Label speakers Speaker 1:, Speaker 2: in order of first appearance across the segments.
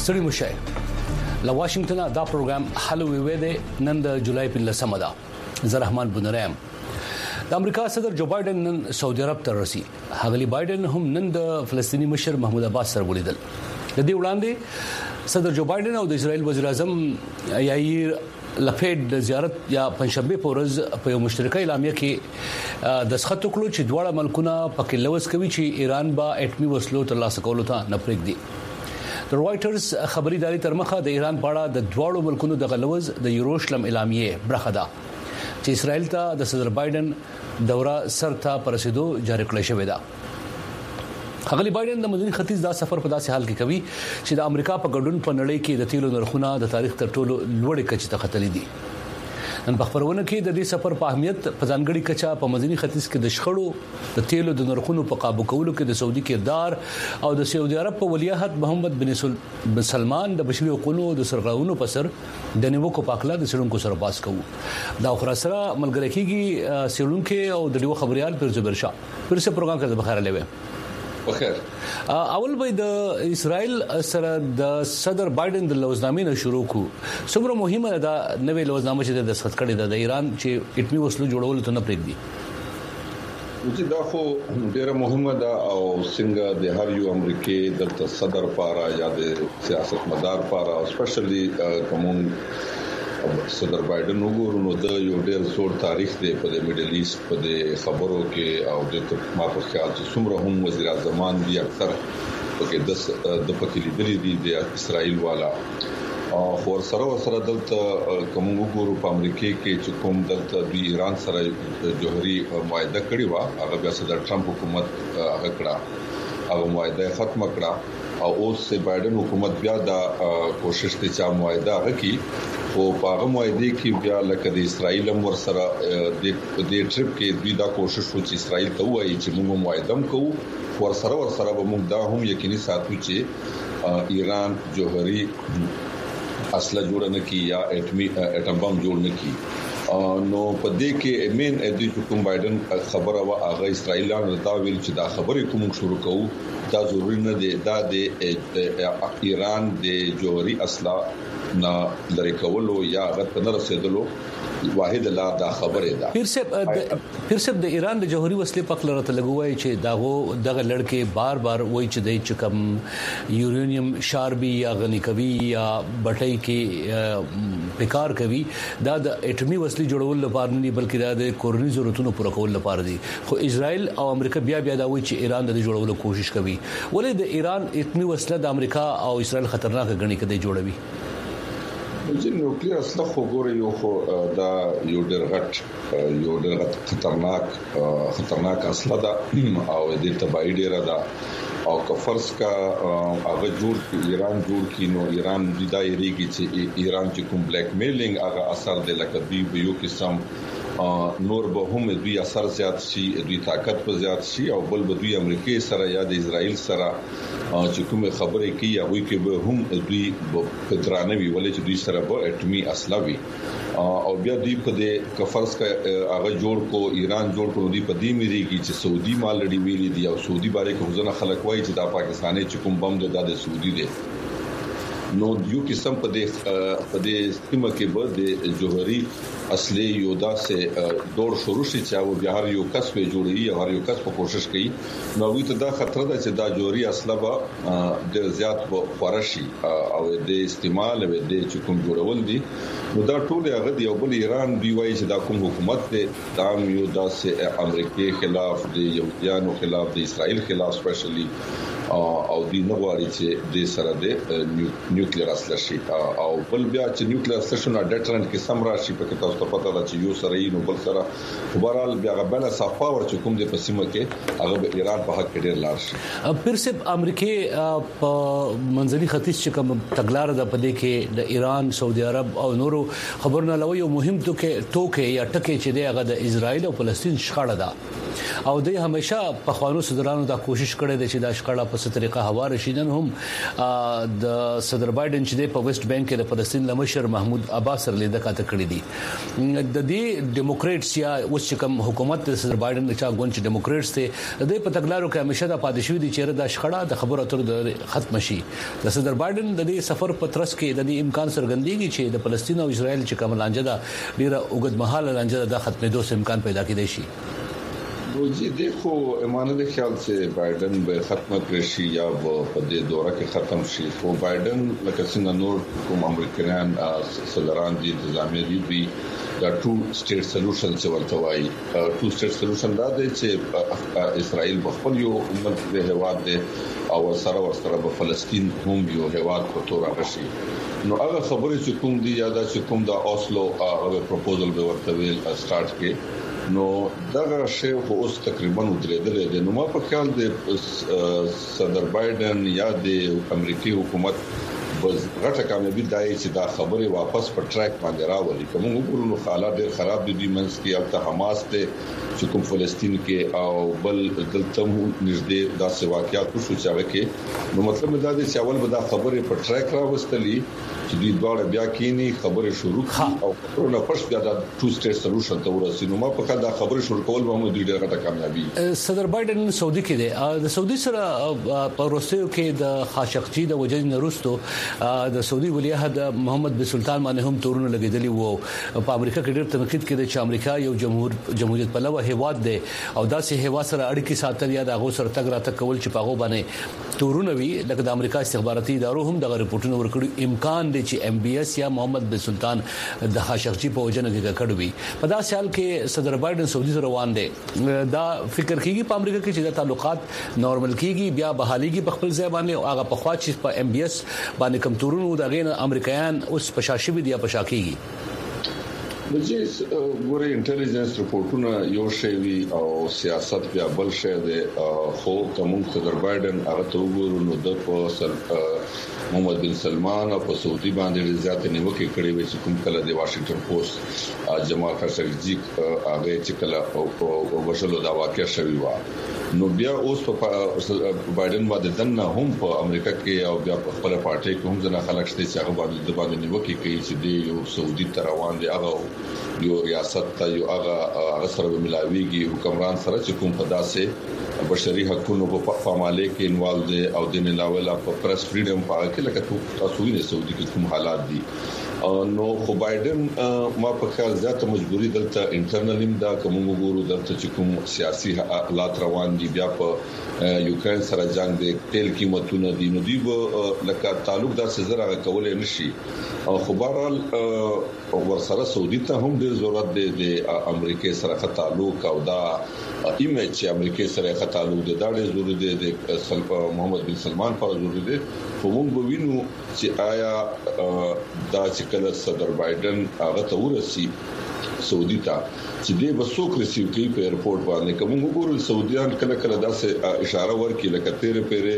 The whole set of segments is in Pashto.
Speaker 1: ستړي مشه له واشنگټن دا پروګرام هلو وی دی نن د جولای په 10 ده زه رحمان بنرام د امریکا صدر جو بایدن نن سعودي عرب ته رسي هغلی بایدن هم نن د فلسطینی مشر محمود عباس سره ولیدل د دې وړاندې صدر جو بایدن او د اسرائیل وزیر اعظم یائیر لپیډ د زیارت یا پنځشنبه په ورځ په یو مشترکه اعلامیه کې د سخت کړو چې دواړه ملکونه پکې لوس کوي چې ایران با اټمی وسلو ترلاسه کولو ته نه پرېږدي د رويټرز خبري ادارې تر مخه د ایران په اړه د دواړو ملکونو د غلوز د یروشلم اعلامیه برخه ده چې اسرائیل ته د صدر بایدن دوره سرته پرسیدو جاری کړی شوې ده هغلی بایدن د مدني ختیځ دا سفر په داسې حال کې کوي چې د امریکا په ګډون په نړۍ کې د تیلو نرخونه د تاریخ تر ټولو لوړې کچې ته ختلې دي نن په خبرونه کې د دې سفر په اهمیت په ځانګړي کچا په مدني ختیځ کې د شخړو د تیلو د نرخونو په قابو کولو کې د سعودي کردار او د سعودي عرب په ولیعهد محمد بن سلمان د بشري حقوقو د سرغړونو په سر د نیوکو پاکلا د سړونکو سره باس کوي دا خو سره ملګری کېږي سړونکو او د دیو خبريال پر زبر شاه پر څه پروګرام کې بخیر لوي
Speaker 2: بخیر
Speaker 1: اول به د اسرائیل سره د صدر بایدن د لوزنامې نه شروع کو څومره مهمه ده نوې لوزنامه چې د دستخط کړي ده د ایران چې اټمی وسلو جوړول ته نه پرېږدي
Speaker 2: چې دا خو ډیره مهمه ده او څنګه د هر یو امریکای د صدر لپاره یا د سیاستمدار لپاره او سپیشلی کوم صدر بایدن وګورو نو د یو ډېر زوړ تاریخ دی په میډل ایست په خبرو کې او د ما په خیال چې څومره هم وزیر اعظم دي اکثر پکې د پکې لیدلې دي د اسرائیل والا خو سره دلته کوم وګورو په امریکا کې چې کوم دلته د ایران سره جوهري معاهده کړې و هغه بیا صدر ټرمپ حکومت هغه کړه هغه معاهده ختم کړه او اوس بایدن حکومت بیا دا کوشش کوي چې معاهده وکړي او په هغه معاهده کې بیا لکه د اسرائیل امر سره د ټریپ کې دوی دا کوشش وکړي چې اسرائیل ته وایي چې موږ معاهده کوو ورسره به موږ دا هم یقیني ساتو چې ایران جوهري اصله جوړ نه کی یا اټم بم جوړ نه کی نو په دې کې امین ادي حکومت بایدن خبره وا هغه اسرائیلانو دا ویل چې دا خبره کوم شروع کوو دا ضروري نه دی دا د ایران د جوهري اصله نه لری کولو یا غت نه رسیدلو واحد لا دا خبره ده
Speaker 1: پیر سب د ایران د جوهري وسلې په کلرته لګوي چې دغه لړکې بار وای چې د چکم یورانیم شاربي یا غنی کوي یا بټي کې پکار کوي دا د اټمی وسلې جوړول لپاره نه بلکې دا د کورنۍ ضرورتونو پوره کول لپاره دي خو اسرائیل او امریکا بیا دا وایي چې ایران د جوړولو کوشش کوي ولې د ایران اټمی وسله د امریکا او اسرائیل خطرناک غني کدي جوړوي
Speaker 2: چې نیوکلیر اصله خو ګوري یو خو دا یو ډېر غټ خطرناک اصله ده او د تبعی ډیره ده او کفرس کا هغه ایران جوړ کی نو ایران بدایریږي چې ایران چې کوم بلیک میلینګ هغه اثر د لکه یو قسم نور به هم دوی اثر زیات شي دوی طاقت په زیات شي او بل به دوی امریکای سره یا د اسرائیل سره چې کوم خبرې کوي هغه کې به هم دوی په درانوي ولې چې دوی سره به اټمی اصله وي او بیا دوی په دې کفرس کا هغه جوړ کو ایران جوړ کو دوی په دې مریږي چې سعودي مالډي ویلي دي او سعودي باندې کوم خلک وایي چې دا پاکستاني چې کوم بم د سعودي دی نو یو قسم په دې سیمه کې به د جوهري اصلي یودا سه دور شروع شي چې او بیا هر یو کس په جوړي هر یو کس په کوشش کوي نو وی ته دا خطر ده چې دا جوهري اصله به د زیات فارشي او د استعمال او د کوم جوړول دي نو دا ټول هغه دی او بل ایران دی وایي چې دا کوم حکومت دی دا یو داسې امریکای خلاف دی یهودانو خلاف دی اسرائیل خلاف سپیشلی او دی نغواړي چې د سره د نیوکلیر اصله شي او بل بیا چې نیوکلیر سټیشن ډیټرنت کې سم راشي په کې تاسو ته پته ده چې یو سره یې نو بل سره خبرال بیا غبنه صاف پاور چې کوم د پسیمه کې هغه به ایران په حق کې ډیر لار شي
Speaker 1: پیر سب امریکای په منځني ختیځ چې کوم تګلار ده په دې کې د ایران سعودي عرب او نورو خبرونه لوي یو مهم ټوکې یا ټکي چې دی هغه د اسرائیل او فلسطین شخړه ده او دوی همیشه په خوانو صدرانو دا کوشش کړې ده چې د شخړه په طریقه هوار شي. نن هم د صدر بایدن چې په ویسټ بانک کې د فلسطین لمشر محمود عباس سره لیدل کاته کړې دي. د دې ډیموکریټس یا اوس چې کوم حکومت د صدر بایدن د چا غونډه ډیموکریټس ته د په تګلارو کې همیشه د پادشي دي چې د شخړه د خبرو اترو ختم شي. د صدر بایدن د دې سفر په ترڅ کې د دې امکان څرګندېږي چې د فلسطین او اسرائیل چې کوم لانجه ده ډیره اوږدمهاله لانجه ده ختمېدو امکان پیدا کېدای شي.
Speaker 2: जी देखो इमानत ख्याल से बाइडन به ختم کړی شي یا په دې دوره کې ختم شي. خو بایدن لکه څنګه نور کوم امریکایان صدران دي انتظامیه دي دا ټو سټیټ سولوشن څه ورته وایي. ټو سټیټ سولوشن دا دی چې اسرائیل بخپل یو ملک د هواد دی او سره په فلسطین هم یو هواد په تور راغشي. نو هغه خبرې چې کوم دي یا دا چې کوم دا اوسلو هغه پروپوزل به ورته ویل سٹارټ کې نو دغه شی خو اوس تقریبا ودرېدل دي. نو ما په خیال د صدر بایدن یا د امریکای حکومت غټه کامیابی دای چې دا خبره واپس په ټریک باندې راوړي. کوم وګورو نو حالات ډېر خراب دي منځ کې او ته حماس ته چې کوم فلسطین کې او بل دلته مو نږدې داسې واقعیات وشو چې هغه کې نو مطلب دا دی چې اول به دا خبره په ټریک راوستلې چې دوی دواړه بیا کینی خبره شروع او کورونه پښ بیا د ټو سټیټ سولوشن ته ورسېږي. نو ما په خاطر دا خبره شروع کول به مو ډېر غټه کامیابی.
Speaker 1: صدر بایدن سعودي کې دی. د سعودي سره په روسیو کې د خاشقچی د وجې نروستو د سعودي ولیعهد محمد بن سلطان باندې هم تورونه لګیدلی وو. په امریکا کې ډېر تنقید کړي چې امریکا یو جمهوریت پلوه هیواد دی او داسې هیواد سره اړیکې ساتل یا د هغه سره تګ راتګ کول چې په هغه باندې تورونه وی لکه د امریکا استخباراتي ادارو هم د ریپورتونو ورکړي امکان دی چې ام بي اس یا محمد بن سلطان د خاشقچی په وجنه کې کړوي. په داسې حال کې صدر بایدن سعودي سره روان دی. دا فکر کیږي په امریکا کې چې د تعلقات نورمال کیږي بیا بحاليږي په خپل ځای باندې او هغه په خوا چې په ام بي اس باندې کم تورونه د غین امریکایان اوس پشاشي دي یا پشاکیږي.
Speaker 2: مجلس ګوري انټيليجنس رپورټونه یو شی وی او سیاست بیا بل شی دی. خو کوم صدر بایدن هغه ته وګورو نو د محمد بن سلمان او په سعودي باندې زیات نیوکه کړې وې چې کوم کله د واشنگټن پوسټ جمال خاشقجی هغه چې کله او وشلو دا واقع شوی و. نو بیا اوس په بایدن باندې دنه هم په امریکا کې او بیا په خپل پارټي کې هم ځنه خلک شته چې هغه باندې نیوکه کوي چې د یو سعودي تر روان دي هغه یو ریاست ته یو هغه سره ملاويږي حکمران سره چې کوم په داسې بشري حقوقو په پاماله کې انوالو دي او د نلاولا په پریس فریډم په اړه کې لکه تاسو وینئ سعودي کې کوم حالات دي. نو خو بایدن ما په خیال ذاته مجبوری دلته انټرنل دا کوم وګورو دلته چې کوم سیاسي حالات روان دي بیا په یوکرين سره جنگ دي تیل قیمتونه دي نو دی لکه تعلق دا سره کولای نشي. خو بهرحال ورسره سعودي ته هم ډیر ضرورت دی د امریکای سره تعلق او دا ایمیج چې امریکای سره تعلق دی دا ډیر ضروري دی د محمد بن سلمان پر ضروري دی. خو موږ وینو چې آیا دا چې کله صدر بایدن هغه ته ورسي سعودي ته چې دې بسوک رسیو کوي په ایرپورټ باندې کوم وګورل سعودیان کله کله داسې اشاره ورکړي لکه تیرې پیره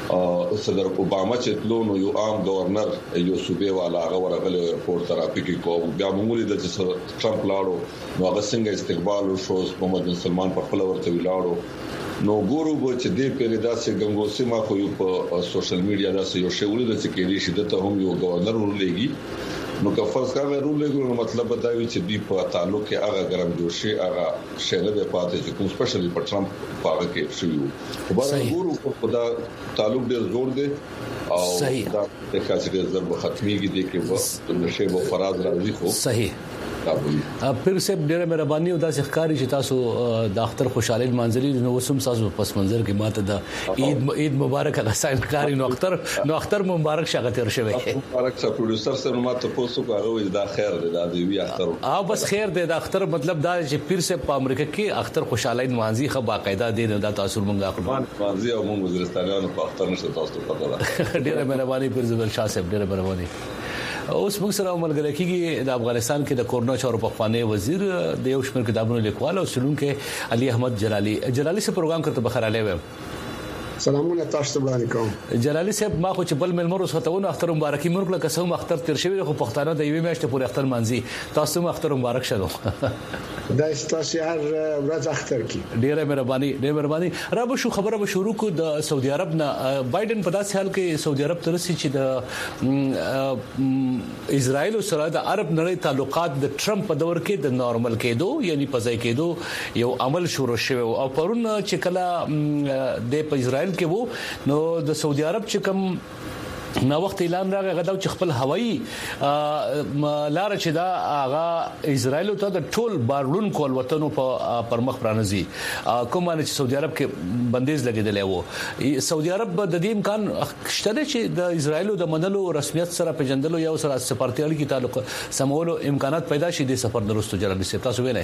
Speaker 2: صدر اوباما چې تلونو یو عام گورنر یو صوبې والا هغه ورغله ایرپورټ ترافیک کو بیا موږ لیدل چې ټرمپ لاړو نو هغه څنګه استقبال وشو محمد بن سلمان په خپل ورته ویلاړو. نو ګورو چې دې پیره داسې ګنګوسي ما خو په سوشل میډیا داسې یو شی ولید چې کې دې شدت هم یو گورنر ولېږي نو که فرض کړه رول لګو مطلب دا وی چې دی په تعلق کې هغه ګرم جوشي هغه شنه به پاتې چې کوم سپیشلی په ټرمپ پاګه کې شوی خو بل ګورو په دا تعلق ډیر زور دی او دا د خاصه ضرب ختميږي دي کې وخت نشه به فراز راځي خو
Speaker 1: صحیح پیر صاحب ډیره مهرباني او داسې ښکاری چې تاسو د اختر خوشاله منځري نو وسم تاسو پس منظر کې ماته د عید مبارک غسان ښکاری نو اختر مبارک شغه تیر شوی
Speaker 2: مبارک څه پروډوسر سره ماته پوسو هغه دا خیر دی دا دی وی اختر
Speaker 1: بس خیر دی د اختر مطلب دا چې پیر صاحب په امریکا کې اختر خوشاله منځي خه باقاعده دی دا تاسو مونږه اخلو
Speaker 2: منځي او مونږ وزیرستانیانو په اختر نشته تاسو پته ده
Speaker 1: ډیره مهرباني پیر زبر شاه صاحب ډیره مهرباني. اوس موږ سره ملګری کیږي د افغانستان کې د کورنا چارو په خوانې وزیر د یو شمېر کتابونو لیکوال او سلون کې علي احمد جلالی سے پروګرام کرتے بخیر علیه
Speaker 3: سلامونه تاسو ته وعلیکم
Speaker 1: جلالي صاحب ما خو چې بل ملمرو ستونه اختر مبارکي مونږ له قسم اختر تیر شوی خو پښتانه د یوې میاشتې پورې اختر مانځي تاسو هم اختر مبارک شه
Speaker 3: دا تاسو هر ورځ اختر کی
Speaker 1: ډیره مهرباني را به شو خبره به شروع کو د سعودي عرب نه بایدن په داسې حال کې سعودي عرب ترسي چې د اسرائیل سره د عرب نړۍ تعلقات د ټرمپ په دور کې د نارمل کېدو یعنی په ځای کېدو یو عمل شروع شوی او پرون چې کله د اسرائیل کې وو نو د سعودي عرب چې کوم نو وخت اعلان راغی غدا چې خپل هوایی لار چې دا هغه اسرائیل ته د ټول بارلون کول وطنو په پرمخ پرانځي کومه چې سعودي عرب کې بندیز لګیدل وو سعودي عرب د دې امکان شته چې د اسرائیل د منلو رسمیت سره پیژندلو یو سره سپارتي اړیکې تعلق سمولو امکانات پیدا شي د سفر درستو جلالي صاحب تاسو وینئ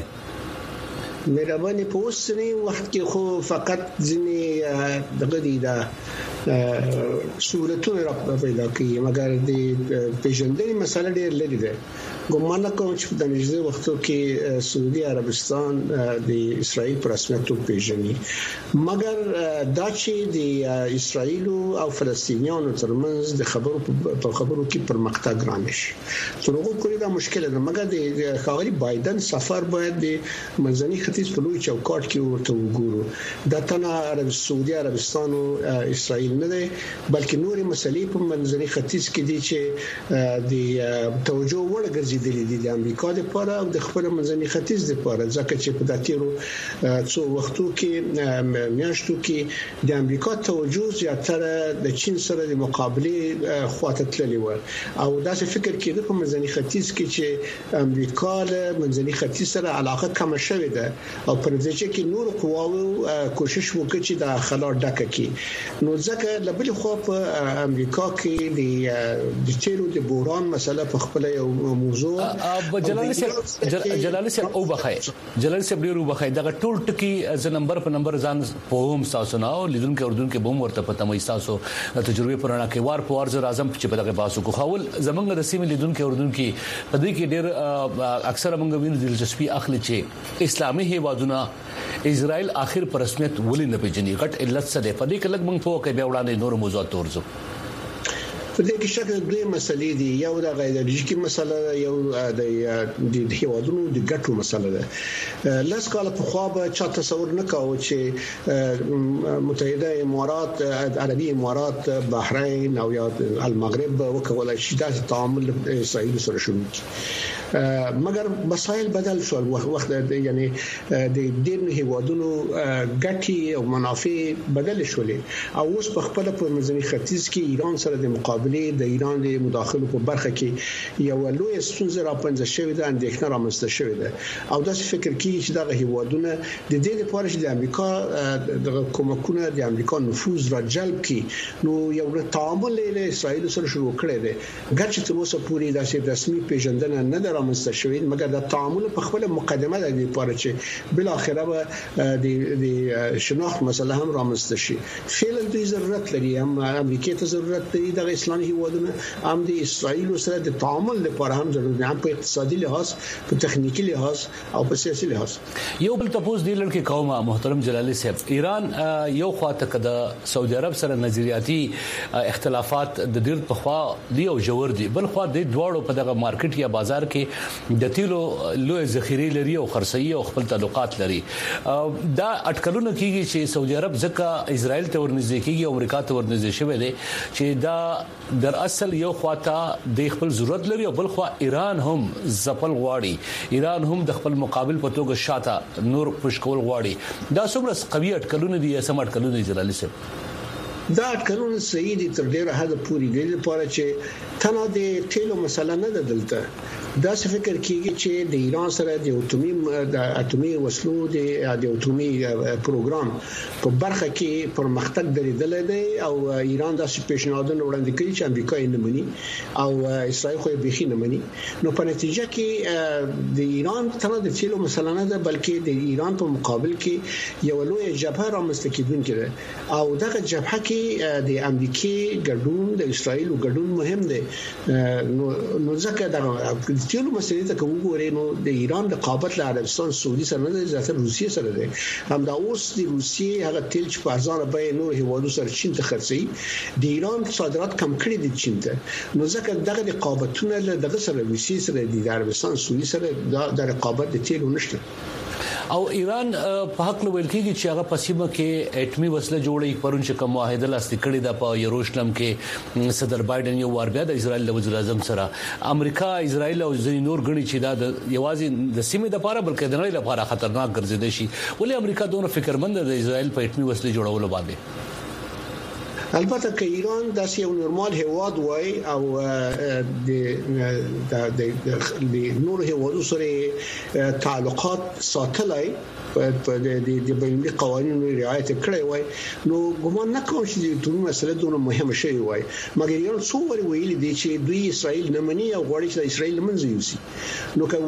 Speaker 3: مهرباني په اوسنی وخت کې خو فقط ځنی دغه دی دا صورتونه را پیدا کوي مګر د پیژندنې مسله ډېر لري ده ګومان کوم چې د نږدې وختو کې سعودي عربستان د اسرائیل پر رسمیت پیژني مګر دا چې د اسرائیل او فلسطینیانو ترمنځ د خبرو کې پرمختګ رانشي تر هغه پورې دا مشکل ده مګر د ښاغلي بایدن سفر باید د منځني ختیځ په لوی چوکاټ کې ورته وګورو د تنه سعودي عربستان او اسرائیل نه ده بلکې نورې مسلې په منځني ختیځ کې دي چې د توجه وړ ګرځېدلې دي د امریکا لپاره او د خپل منځني ختیځ لپاره ځکه چې په داتیرو څو وختو کې میاشتو کې د امریکا توجه زیاتره د چین سره د مقابله خواته تللی و او داسې فکر کېده په منځني ختیځ کې چې امریکا له منځني ختیځ سره علاقه کم شوې ده او په نتیجه کې نور قواو کوشش وکړي چې د خلا ډکه کړي نو ځکه لبل خو په امریکا کې د تیلو د بوران مسله په خپل یو موضوع
Speaker 1: جلالي صاحب او بخای جلالي صاحب ډیرو بخای دا ټول ټکی ز نمبر په نمبر ځان په هم تاسو نه او لیدونکو اردن کې بوم ورته پته مې تاسو تجربه پرانا کې وار په وار ز اعظم چې په دغه باسو کو خول زمنګ د سیمې لیدونکو اردن کې په دې کې ډیر اکثر موږ وینو دلچسپي اخلي چې اسلامي هیوادونه اسرائیل اخر پر رسمیت ولې نه پیژني غټ علت څه ده په دې کې لږ موږ په کې بیا وړاندې نور موضوعات ورزو
Speaker 3: په دې کې شکل دوی مسلې دي یو د غیرلوژیکي مسله یو د هیوادونو د ګټو مسله ده لاس کال په خو به چا تصور نه کاوه چې متحده امارات عربي امارات بحرین او یا المغرب وکولای شي د تعامل اسرائیل سره شروع مګر مسائل بدل شو وخت یعنی د دین هیوادونو ګټي او منافع بدل شولې او اوس په خپل په منځني ختیځ کې ایران سره د مقابله د ایران د مداخلو په برخه کې یو لوی ستونزه راپنځه شوې ده اندېښنه رامنځته شوې ده او دا فکر کوي چې دغه هیوادونه د دې لپاره چې د امریکا د کومکونه د امریکا نفوذ را جلب کړي نو یو تعامل له اسرائیل سره شروع کړي دي ګرچې تر اوسه پورې داسې رسمي پیژندنه نه ده رامنځته شوې مګر د تعامل په خپل مقدمه د لپاره چې بل اخره به د شناخت مسله هم رامنځته شي فعلا د ضرورت لري هم امریکا ته ضرورت لري د اسلامي هیوادونو هم د اسرائیل سره د تعامل لپاره هم ضروري هم په اقتصادي لحاظ په تخنیکی لحاظ او په سیاسي لحاظ
Speaker 1: یو بل تاسو د لړ کې قومه محترم جلالي صاحب ایران یو خواته کده سعودي عرب سره نظریاتي اختلافات د ډیر په خوا دی او جوړ دي بل خوا د دواړو په دغه مارکیټ یا بازار کې د تیلو لوی ذخیره لري او خرڅي او خپل تعلقات لري دا اټکلونه کیږي چې سعودي عرب ځکه اسرائیل ته ورنږدې کیږي او امریکا ته ورنږدې شوی دی چې دا در اصل یو خواته د خپل ضرورت لري او بل خوا ایران هم ځپل غواړي ایران هم د خپل مقابل په توګه شاته نور پښکول غواړي دا څومره قوي اټکلونه دي سم اټکلونه دي جلالي صاحب
Speaker 3: دا اټکلونه صحیح دي تر ډیره حد پورې دي لپاره چې تنه د تیلو مسله نه دلته دا څه فکر کیږي چې د ایران سره د اټومي وسلو د اټومي پروګرام په برخه کې پرمختګ درېدل دی او ایران داسې پیشنهادونه وړاندې کوي چې امریکا یې نه مني او اسرائیل خو یې بيخي نه مني نو په نتیجه کې د ایران تنه د تیلو مسله نه ده بلکې د ایران په مقابل کې یو لوی جبهه رامنځته کیدونکې ده او دغه جبهه کې د امریکای ګډون د اسرائیل ګډون مهم دی نو ځکه د تیلو مسلې ته وګورئ نو د ایران رقابت له عربستان سعودي سره نه ځکه روسیې سره ده هم دا اوس د روسیې هغه تیل چې په ارزانه بیه نور هیوادو سره چین ته خرڅي د ایران صادرات کم کړي دي چین ته نو ځکه دغه رقابتونه له دغه سره روسیې سره د عربستان سعودي سره د رقابت د تیلو نشته
Speaker 1: او ایران په حق نو ویل کېږي چې هغه پسیمه کې اټمی وسله جوړي پرون چې کوم معاهده لاسلیک کړي د په یروشلم کې صدر بایدن یو وار بیا د اسرایل د وزیر اعظم سره امریکا اسرایل او ځینې نور غړي چې دا یوازې د سیمې د لپاره بلکې د نړۍ لپاره خطرناک ګرځیدي شي ولې امریکا دونه فکرمند ده د اسرایل په اټمی وسله جوړولو باندې
Speaker 3: البته که ایران داسې یو نورمال هیواد وای او د نور هیوادو سره تعلقات ساتلای په د بین‌المللي قوانینو رعایت کړی وای نو ګومان نه کوم چې د ټول مسله دونه مهمه شي وای مګر یو څو وری ویل دي چې دوی اسرائیل نه مني او غواړي چې اسرائیل منځ یوسي نو که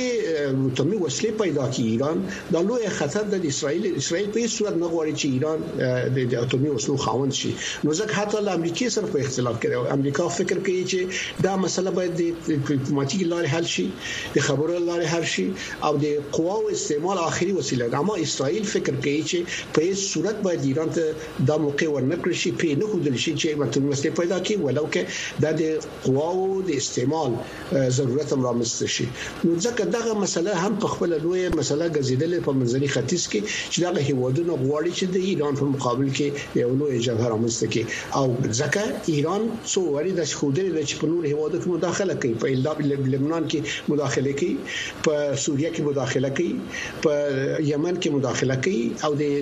Speaker 3: وسلې پیدا کړي ایران دا لوی خطر د اسرائیل په هیڅ صورت نه غواړي چې ایران د اټومي وسلو خاوند شي نو ځکه حتی د امریکای سره په اختلاف کړي امریکا فکر کوي چې دا مسله باید د ډیپلوماټیک لارې حل شي د خبرو لارې حل شي او د قواو استعمال اخري اما اسرائیل فکر کوي چې په هیڅ صورت باید ایران ته دا موقع ورنکړي شي په نه خودل شي چې متن وسله پیدا کړي ولو کې د قواو د استعمال ضرورت هم رامنځته شي نو ځکه دغه مسله هم په خپل لوی مسله ګرځیدل په منځني ختیځ کې چې دغه هیوادونه غواړي چې د ایران په مقابل کې یو لوی جبهه رامنځته کړي او ځکه ایران څو وری د خوده د چې په نور هیوادو کې مداخله کوي په لبنان کې مداخله کوي په سوریه کې مداخله کوي په یمن کې مداخله کوي او د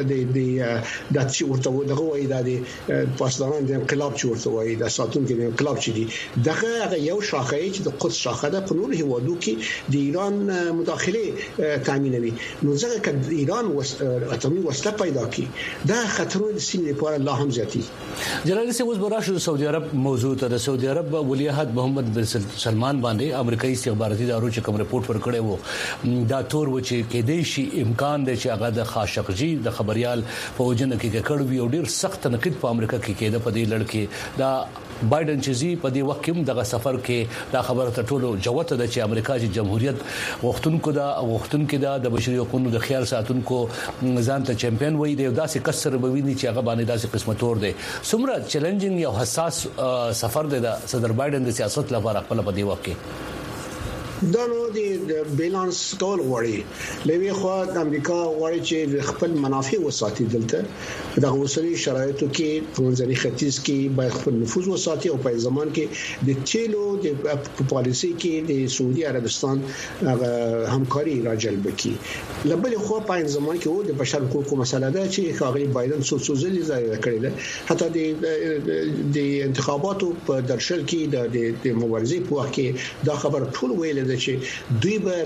Speaker 3: چې ورته دغه وایي د پاسداران د انقلاب چې ورته وایي د ساتونکو د انقلاب چې دي دغه یو شاخه چې د قدس شاخه ده په نور هیوادو کې د ایران مداخله تامینوي نو ځکه چې ایران اټومي وسله پیدا کړي دا خطرونه د سیمې لپاره لا هم زیاتی
Speaker 1: جلال سي اوس براشه سعودي عرب موضوع ته د سعودي عرب ولی عہد محمد بن سلمان باندې امریکایي استخباراتي ادارو چې کوم رپورت ورکړی وو دا تور و چې کې دی شي امکان دی چې هغه د خاشقجي د خبريال په وجنه کې کړوي او ډیر سخت تنقید په امریکا کې کېده په دې لړ کې دا بایدن چې زی په دې وخت کې دغه سفر کې دا خبره ته ټولو جوته ده چې امریکا چې جمهوریت وختونکو دا د بشري حقوقو د خیال ساتونکو ځان ته چمپیون وایي دی داسې کسر بویني چې هغه باندې داسې قسمت ور دی څومره چیلنجینګ او حساس سفر دی د صدر بایدن د سیاست لپاره خپل په دې وخت کې
Speaker 3: دا نو د بیلانس کول غواړي لوي خو د امریکا غواړي چې خپل منافع وساتي دلته د اوسنۍ شرایطو کې منځني ختیځ کې باید خپل نفوذ وساتي او په ځمان کې د چیلو د پالیسي کې د سعودي عربستان همکاري راجلب کړي لبل خو په ځمان کې د بشر حقوقو مسله ده چې خاغلی بایدن څو ځلې کړی ده حتی د انتخاباتو په درشل کې د مبارزې په وخت کې دا خبر ټول ویل د چې دوی به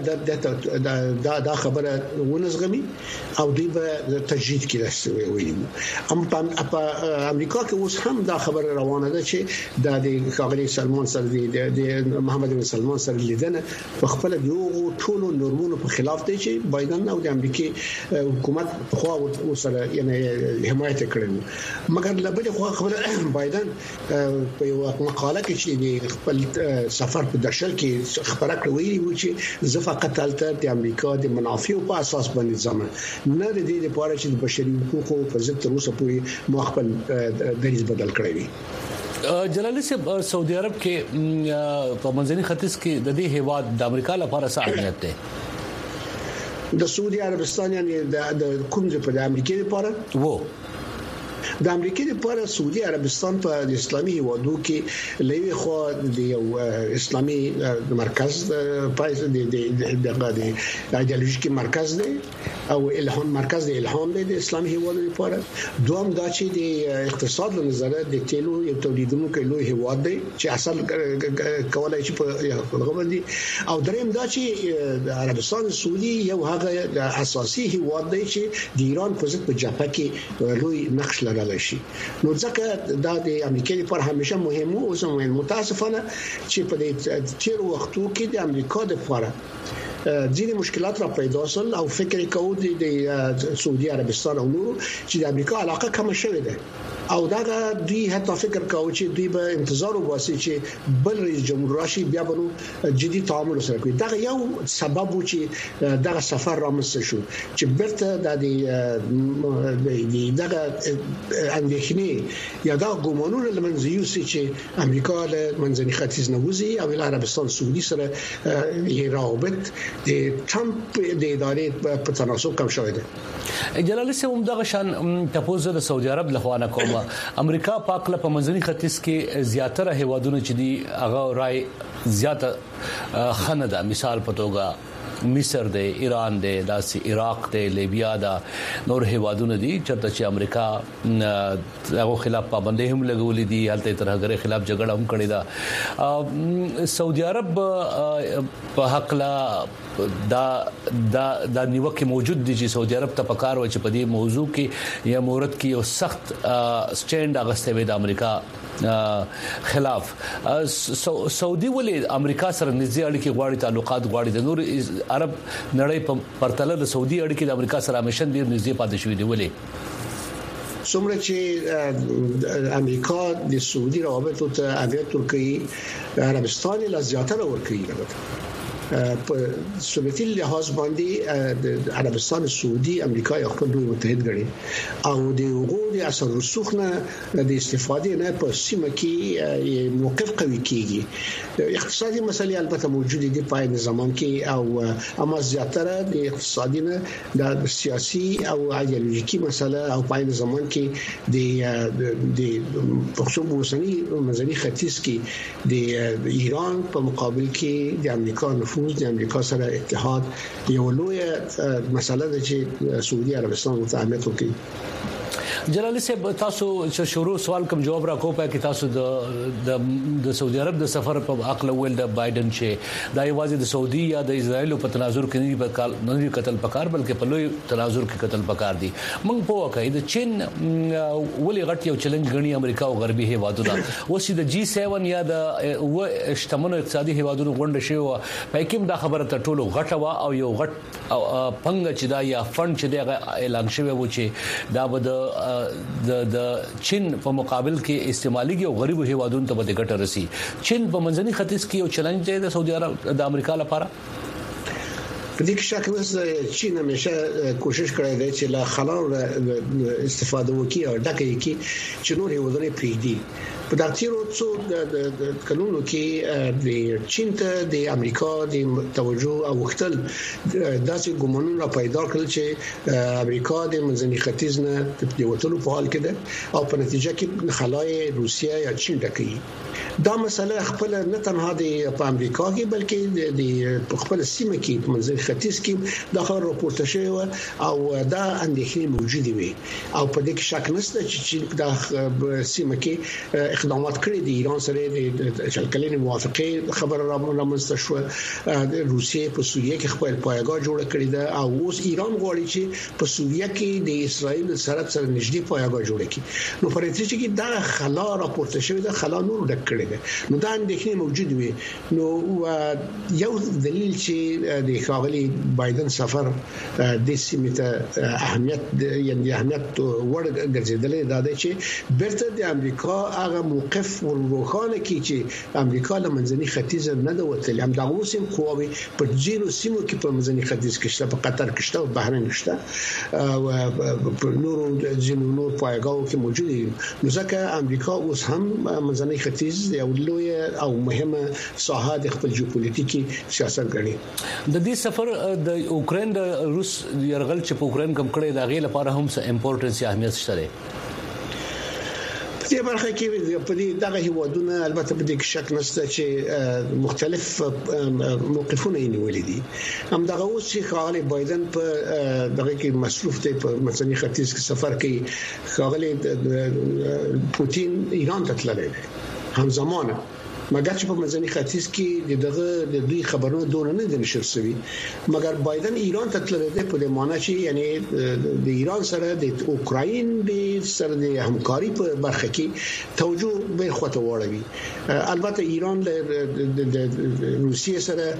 Speaker 3: دا خبره ونزغمي او دوی به تجدید کې راستوي ویلي اما په امریکا کې اوس هم دا خبره روانه ده چې د خاغلی سلمان سره د محمد بن سلمان سره لیدنه په خپل یو ټولو نورمونو په خلاف دی چې بایدن او د امریکای حکومت خو سره یعنی حمایت کړي مګر لبل خو خبره بایدن په یو مقاله کې چې خپل سفر په درشل کې خبره ویلي و چې زه فقط تلته د امریکا د منافع په اساس باندې ځم نه د دې لپاره چې د بشري حقوقو په ضد تر اوسه پورې مخبل دریځ بدل کړی وي
Speaker 1: جلالي صاحب سعودي عرب کې په منځني ختیځ کې د دې هیواد د امریکا لپاره څه اهمیت ده
Speaker 3: د سعودي عربستان یعنی د کوم ځای په امریکا لپاره
Speaker 1: وو
Speaker 3: د امریکای لپاره سعودي عربستان په اسلامي هیوادو کې لوي خو د یو اسلامي مرکز پایز د ایدئولوژیکي مرکز دی او الهام مرکز د الهام دی د اسلامي هیوادو لپاره دوم دا چې د اقتصاد له نظره د تیلو یو تولیدونکو لوی هیواد دی چې اصل کولای شي په غوړندي او دریم دا چې عربستان سعودي یو هغه اساسي هیواد دی چې د ایران په ضد په جبهه کې لوی نقش لري شي نو ځکه دا د امریکا لپاره همیشه مهم او متاسفانه چې په دې تیر وختو کې د امریکا لپاره ځینې مشکلات را پیدا شول او فکر کوو د سعودي عربستان او نورو چې د امریکا علاقه کم شوه ده او دا دوی حتی فکر کوي چې دوی به انتظار وباسي چې بل رئیس جمهور راشي بیا به جدي تعامل سره کوي دا یو سبب و چې دا سفر رامنځته شو چې برته د دغه اندېښنې یا دا ګومانونه لمنځه یوسي چې امریکا له منځني ختیځ نه وځي او له عربستان سعودي سره یې روابط د ټرمپ د ادارې په تناسب کم شوی دی.
Speaker 1: جلال سیم دغه شان تاسو د سعودي عرب له خوانه کومه امریکا پاک له په منځني ختیځ کې زیاتره هیوادونه چې دي هغه رائے زیاته خنده مثال په توګه مصر دی ایران دی داسې عراق دی لیبیا دا نور هیوادونه دي چې امریکا هغه خلاف پابندۍ هم لګولې دي حالت ترهګر خلاف جګړه هم کړې ده. سعودي عرب په حق لا دا نیوکه موجود دي چې سعودي عرب ته پکار و چې په دې موضوع کې یا مورد کې یو سخت سټیند اغسته وي د امریکا خلاف. سعودي ولې امریکا سره نږدې اړیکې غواړي تعلقات غواړي د نور عرب نړۍ په پرتله د سعودي اړیکې د امریکا سره همیشه ډیر نږدې پاتې شوې دي ولې
Speaker 3: څومره چې امریکا د سعودي روابطو ته اهمیت ورکوي عربستان لا زیاتره ورکوي په سنتي لحاظ باندې د عربستان سعودي امریکا یو خپل دوی متحد غړي او د وګړو د اثر رسوخ نه د استفادې نه په سیمه کې موقف قوي کیږي. اقتصادي مسلې البته موجوده دي په این زمان کې او اما زیاتره د اقتصادي نه د سیاسي او ایدئولوژیکي مسله او په این زمان کې د خصوصا وسنی منځني ختیځ کې د ایران په مقابل کې د امریکا د امریکا سره اتحاد یو لوی مسله ده چې سعودي عربستان ته اهمیت ورکوي.
Speaker 1: جلال صاحب تاسو چې شروع سوال کوم جواب راکو په کې تاسو د سعودي عرب د سفر په عقل ول د بایدن چې د ایوازي د سعودي یا د اسرایل په تناظر کې نه قتل پکار بلکې په لوی تناظر کې قتل پکار دي. موږ په واقع د چین ولې غټ یو چیلنج غني امریکا او غربي هیوادونه اوس د G7 یا د اجتماعي اقتصادي هیوادونو غونډه شوه په کوم دا خبره ته ټولو غټه وا او یو غټ پنګ چې دا یا فند چې دا اعلان شوی و چې دا به د چین په مقابل کې استعمالي او غریب هیوادونو ته به ګټه رسی. چین په منځني ختیځ کې یو چیلنج دی د سعودي عرب د امریکا لپاره
Speaker 3: په دې کې شک نشته. چین همیشه کوشش کړې ده چې لا خلا استفاده وکړي او ډکه یې چې نور هیوادونه پریږدي. په دغه څو د قانونو کې د چین ته د امریکا د توجه او وختل داسې ګومانونه پیدا کړل چې امریکا د منځني ختیځ نه د وټلو په حال کې ده او په نتیجه کې خلای روسیا یا چین ډکې. دا مسله خپل نه تنها د امریکا کې بلکې د خپل سیمه کې په منځني ختیځ کې د خبر راپورته شوی او دا اندېښنې موجوده وي او په دې کې شک نشته چې چین د سیمه کې اقدامات کړی دي. ایران سره د شلکلین موافقه خبر رامنځته شو. د روسیې په سوریه کې خپل پایګاه جوړ کړی ده او اوس ایران غواړي چې په سوریه کې د اسرایل سره نږدې پایګاه جوړ کړي. نو په نتیجه کې دا خلا راپورته شوی ده خلا نور ډک کړی ده. نو دا اندېښنې موجود وي. نو یو دلیل چې د ښاغلي بایدن سفر د سیمې ته اهمیت یعنی اهمیت ور ګرځیدلې ده چې برته د امریکا هغه موقف ورغانه کی چې امریکا له منځني ختیځ نه د وتل هم د اوسم قواوی په جیرو سیمو کې په منځني ختیځ کې شته په قطر کې شته او بحرین کې شته او په نورو ځینو نور پایګاو کې موجود دي. نو ځکه امریکا اوس هم منځني ختیځ یو لوی او مهمه ساحه د خپل جیوپولیټیکي سیاست غني.
Speaker 1: د دې سفر د اوکرين د روس يرغل چې په اوکرين کم کړي دا غي لپاره هم څه امپورټنس یا اهمیت شته.
Speaker 3: په برخه کې په دې دغه هیوادونه البته په دې کې شک نشته چې مختلف موقفونه یې نیولې دي. هم دغه اوس چې خاغلی بایدن په دغه کې مصروف دی په منځني ختیځ کې سفر کوي. خاغلی پوتین ایران ته تللی دی همزمانه مګر چې په منځني ختیځ کې د دوی خبرونه دونه نه دي نشر شوی مګر بایدن ایران ته تللی دی په دې معنی چې یعنی د ایران سره د اوکراین د سره د همکاري په برخه کې توجه به خوته وړوي البته ایران د روسیې سره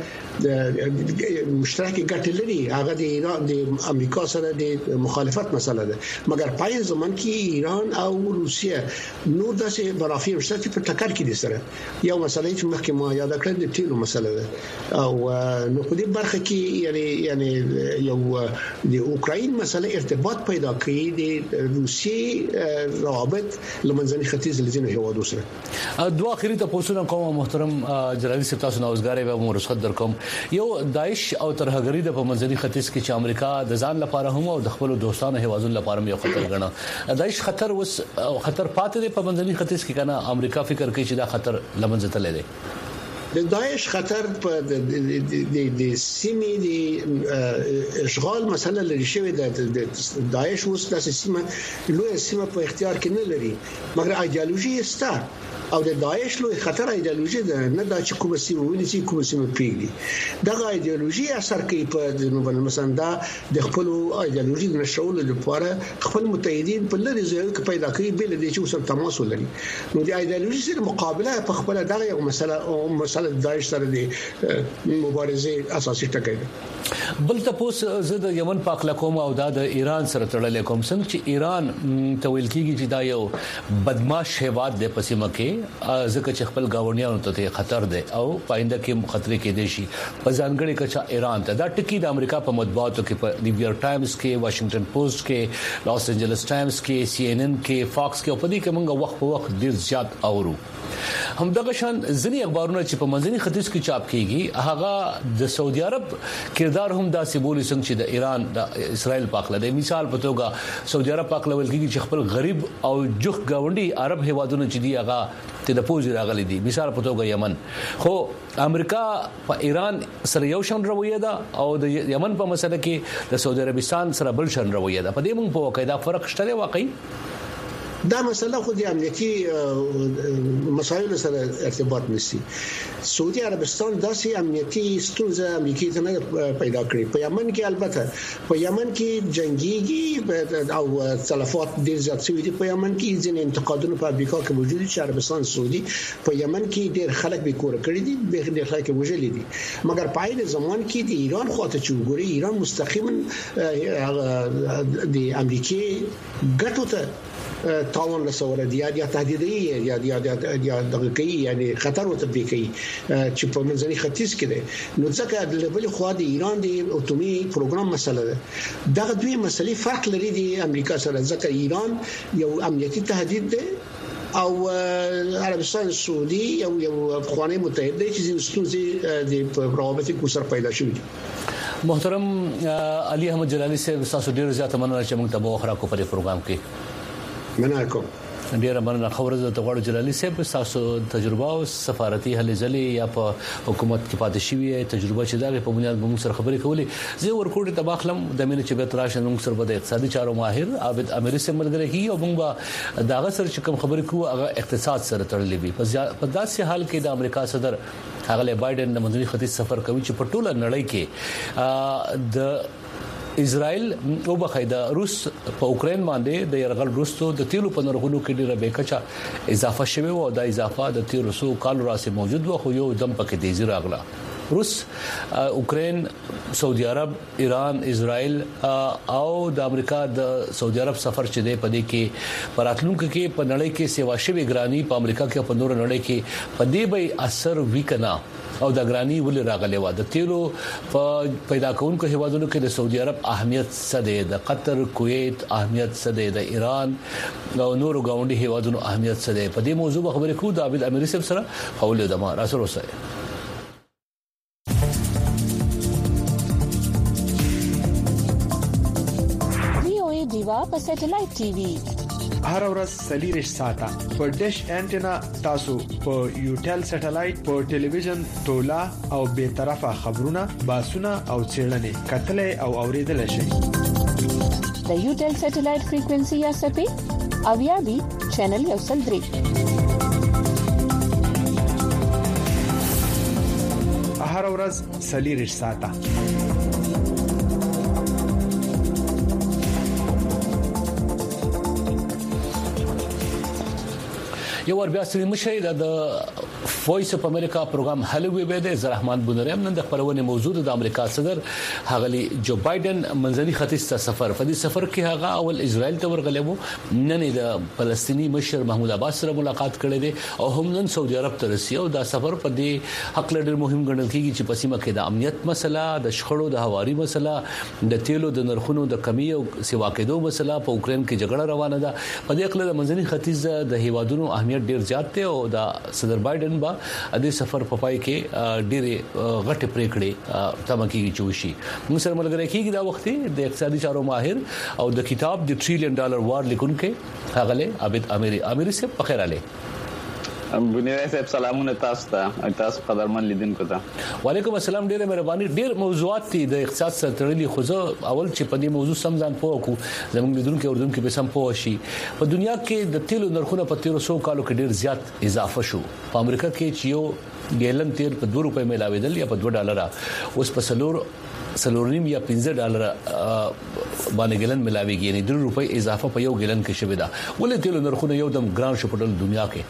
Speaker 3: د مشترک ګټې لري هغه د ایران د امریکا سره د مخالفت مسله ده مګر پای زمون کې ایران او روسیه نور داسې برافي ورسته په ټکر کې دي سره یو مسله چې مخکې ما یاد کړم د تیلو مسله ده او نو په دې برخه کې یعنی یو د اوکراین مسله ارتباط پیدا کوي د روسیې روابط لمنځني ختیځ لزینو هوادو سره
Speaker 1: دوه اخیری تاسو کوم محترم جلالي صاحب تاسو نوزګاری به مو رسخت درکوم یو داعش او ترهګری د منځني ختیځ کې چې امریکا د ځان لپاره هم او د خپل دوستانو هوادو لپاره یو خطر ګڼه داعش خطر پاتې دی په منځني ختیځ کې کنه امریکا فکر کوي چې دا خطر لمنځه تللی دی
Speaker 3: د داعش خطر په د سیمې د اشغال مسله لري شوی د داعش اوس د سیمه لوی سیمه په اختیار کې نه لري مګر ایدئولوژي ستا او د داعش لوی خطر ایدئولوژي ده نه دا چې کوم سیمه ونیسي کوم سیمه پیږي دا ایدئولوژي اثر کوي په جنوب مثلا دا د خپل ایدئولوژي د نشول لپاره خپل متحدین په لري ځای کې پیدا کوي بل د چې اوسه تماس ولري نو د ایدئولوژي سره مقابله په خپل دغه یو مسله داعش سره د مبارزه اساسي ټکی ده
Speaker 1: بل تاسو زه د یمن په اړه کوم او د ایران سره تړلې کوم څنګه چې ایران تویل کیږي چې دا یو بدمعاش هیواد د پسیمه کې ځکه چې خپل گاونډیانو ته خطر ده او پاینده کې خطرې کې دي شي په ځانګړي کچا ایران ته دا ټکی د امریکا په مطبوعاتو کې په نیویارک ټایمز کې واشنگټن پوسټ کې لاس انجلس ټایمز کې سی ان ان کې فاکس کې په دې کې موږ وخت په وخت ډیر زیات اورو همدغه شان ځینی اخبارونه چې په منځني ختیځ کې چاپ کیږي هغه د سعودي عرب کردار هم داسې بولی څنګه چې د ایران د اسرائیل پاکله د مثال په توګه سعودي عرب پاکله ولکېږي چې خپل غریب او جوخ گاونډي عرب هیوادونو چې دی هغه ته د پوز راغلي دي مثال په توګه یمن خو امریکا په ایران سره یو شان رویه ده او د یمن په مسله کې د سعودي عربستان سره بل شان رویه ده په دې موږ په واقعي دا فرق شته واقعي
Speaker 3: دا مسله خو د امنیتي مسایلو سره ارتباط نشي سعودي عربستان داسې امنیتي ستونزه امریکای ته نه پیدا کړې په یمن کې البته په یمن کې جنگيږي او تلفات ډیر زیات شوي دي په یمن کې ځینې انتقادونه په امریکا کې موجود دي چې عربستان سعودي په یمن کې ډیر خلک به کور کړی دي ډیر خلک وژلي دي مګر په عین زمان کې د ایران خواته چې وګوري ایران مستقیما د امریکای ګټو ته تاوان رسول دي یا تهدیدي یا دغه کوي یعنی خطر وتبي کوي چې په منځني ختیځ کې ده نو ځکه د بل خو د ایران د اتومي پروګرام مسله ده دغه دوی مسلې فرق لري د امریکا سره ځکه ایران یو امنیتي تهدید ده او عربستان سعودي یو افغاني متحد دي چې ستونزې د روابط کو سره پیدا شوې
Speaker 1: محترم علي احمد جلالي صاحب تاسو ډیر زیات مننه چې موږ ته په اخره کو په پروګرام کې
Speaker 3: مننه کوم
Speaker 1: ډیر مننه خبره د غوړ جلالي صاحب تاسو تجربه او سفارتي هلې ځلې یا په حکومت کې پاتې شوی تجربه چې دا په بنیاد موږ سره خبرې کولې زه ورکوټ تباخلم د مینه چې به تراشه موږ سره د اقتصادي چارو ماهر عابد امری سره ملګری کی او موږ داغه سره چې کوم خبرې کوو هغه اقتصاد سره تړلې وي په داسې حال کې د امریکا صدر هغه بایدن د منځني ختیځ سفر کوي چې په ټوله نړۍ کې د اسرائیل او بخیدا روس په اوکرين باندې د يرغل وروسته د تیلو په نرخونو کې ډیره بیکچا اضافه شوه او دا اضافه د 1300 کال راځي موجود و خو یو دم پکې تیزی راغله روس اوکرين سعودي عرب ایران اسرائیل او د امریکا د سعودي عرب سفر چې دی په دې کې پراتلونکو کې په نړۍ کې سیوا شوی ګرانی په امریکا کې په نور نړۍ کې په دې به اثر وکنا او د ګرانی ولې راغلی و د تیلو په پیدا کونکو هیوادونو کې د سعودي عرب اهمیت څه دی د قطر کویت اهمیت څه دی د ایران او نورو گاونډي هیوادونو اهمیت څه دی په دې موضوع خبرې کوو د عابد امری صاحب سره حواله ده ما راسره وسه
Speaker 4: وی دیوا په سټلایټ ټي وي
Speaker 5: هر ورځ سلیریش ساته په ډیش انټینا تاسو په یوټل سټلایټ په ټلویزیون تولا او به طرفه خبرونه باسونه او چیرلنې کتلې او اوریدل شي
Speaker 4: د یوټل سټلایټ فریکوئنسي یا سپی او یا بي چینل یو سل 3
Speaker 5: هر ورځ 40 ساعته.
Speaker 1: یو ور بیا ستړي مشه د وایس اف امریکا پروګرام هلو وی به د زرحمان بونریم نن د خبرونه موضوع د امریکا صدر هغلی جو بایدن منځني ختیځ ته سفر په دې سفر کې هغه اول اسرائیل ته ورغلبو نن د فلسطینی مشر محمود عباس سره ملاقات کړې ده او هم نن سعودي عرب ته رسي او دا سفر په دې حق لري مهم ګڼل کیږي چې په سیمه کې د امنیت مسله د شخړو د هواري مسله د تیلو د نرخونو د کمی او سیوا کېدو مسله په اوکرين کې جګړه روانه ده په دې اړه د منځني ختیځ د هیوادونو اهمیت ډیر زیات دی او د صدر بایدن با د سفر په پای کې ډېرې غټه پریکړې تمکیږي چوشي موږ سره ملګری کیږي دا وخت د اقتصادي چارو ماهر او د کتاب د $1 trillion وار لیکونکو هغه عابد اميري سے بخیر علي
Speaker 6: بنیاد صاحب سلامونه تاسو ته قدرمن لیدونکو ته
Speaker 1: وعلیکم السلام ډېر مهرباني ډېر موضوعات دي د اقتصاد سره تړلي خو زه اول چې په دې موضوع سمځان پوه کو زموږ لیدونکو اوردونکو به سم پوه شي په دنیا کې د تیلو نرخونه په 1300 کالو کې ډېر زیات اضافه شو په امریکا کې چې یو ګیلن تیل په $2 ملاویدل یا په $2 اوس په سلورنیم یا $15 باندې ګیلن ملاویږي یعنی $2 اضافه په یو ګیلن کې شوی دا ولې تیلو نرخونه یو دم ګران شو په دنیا کې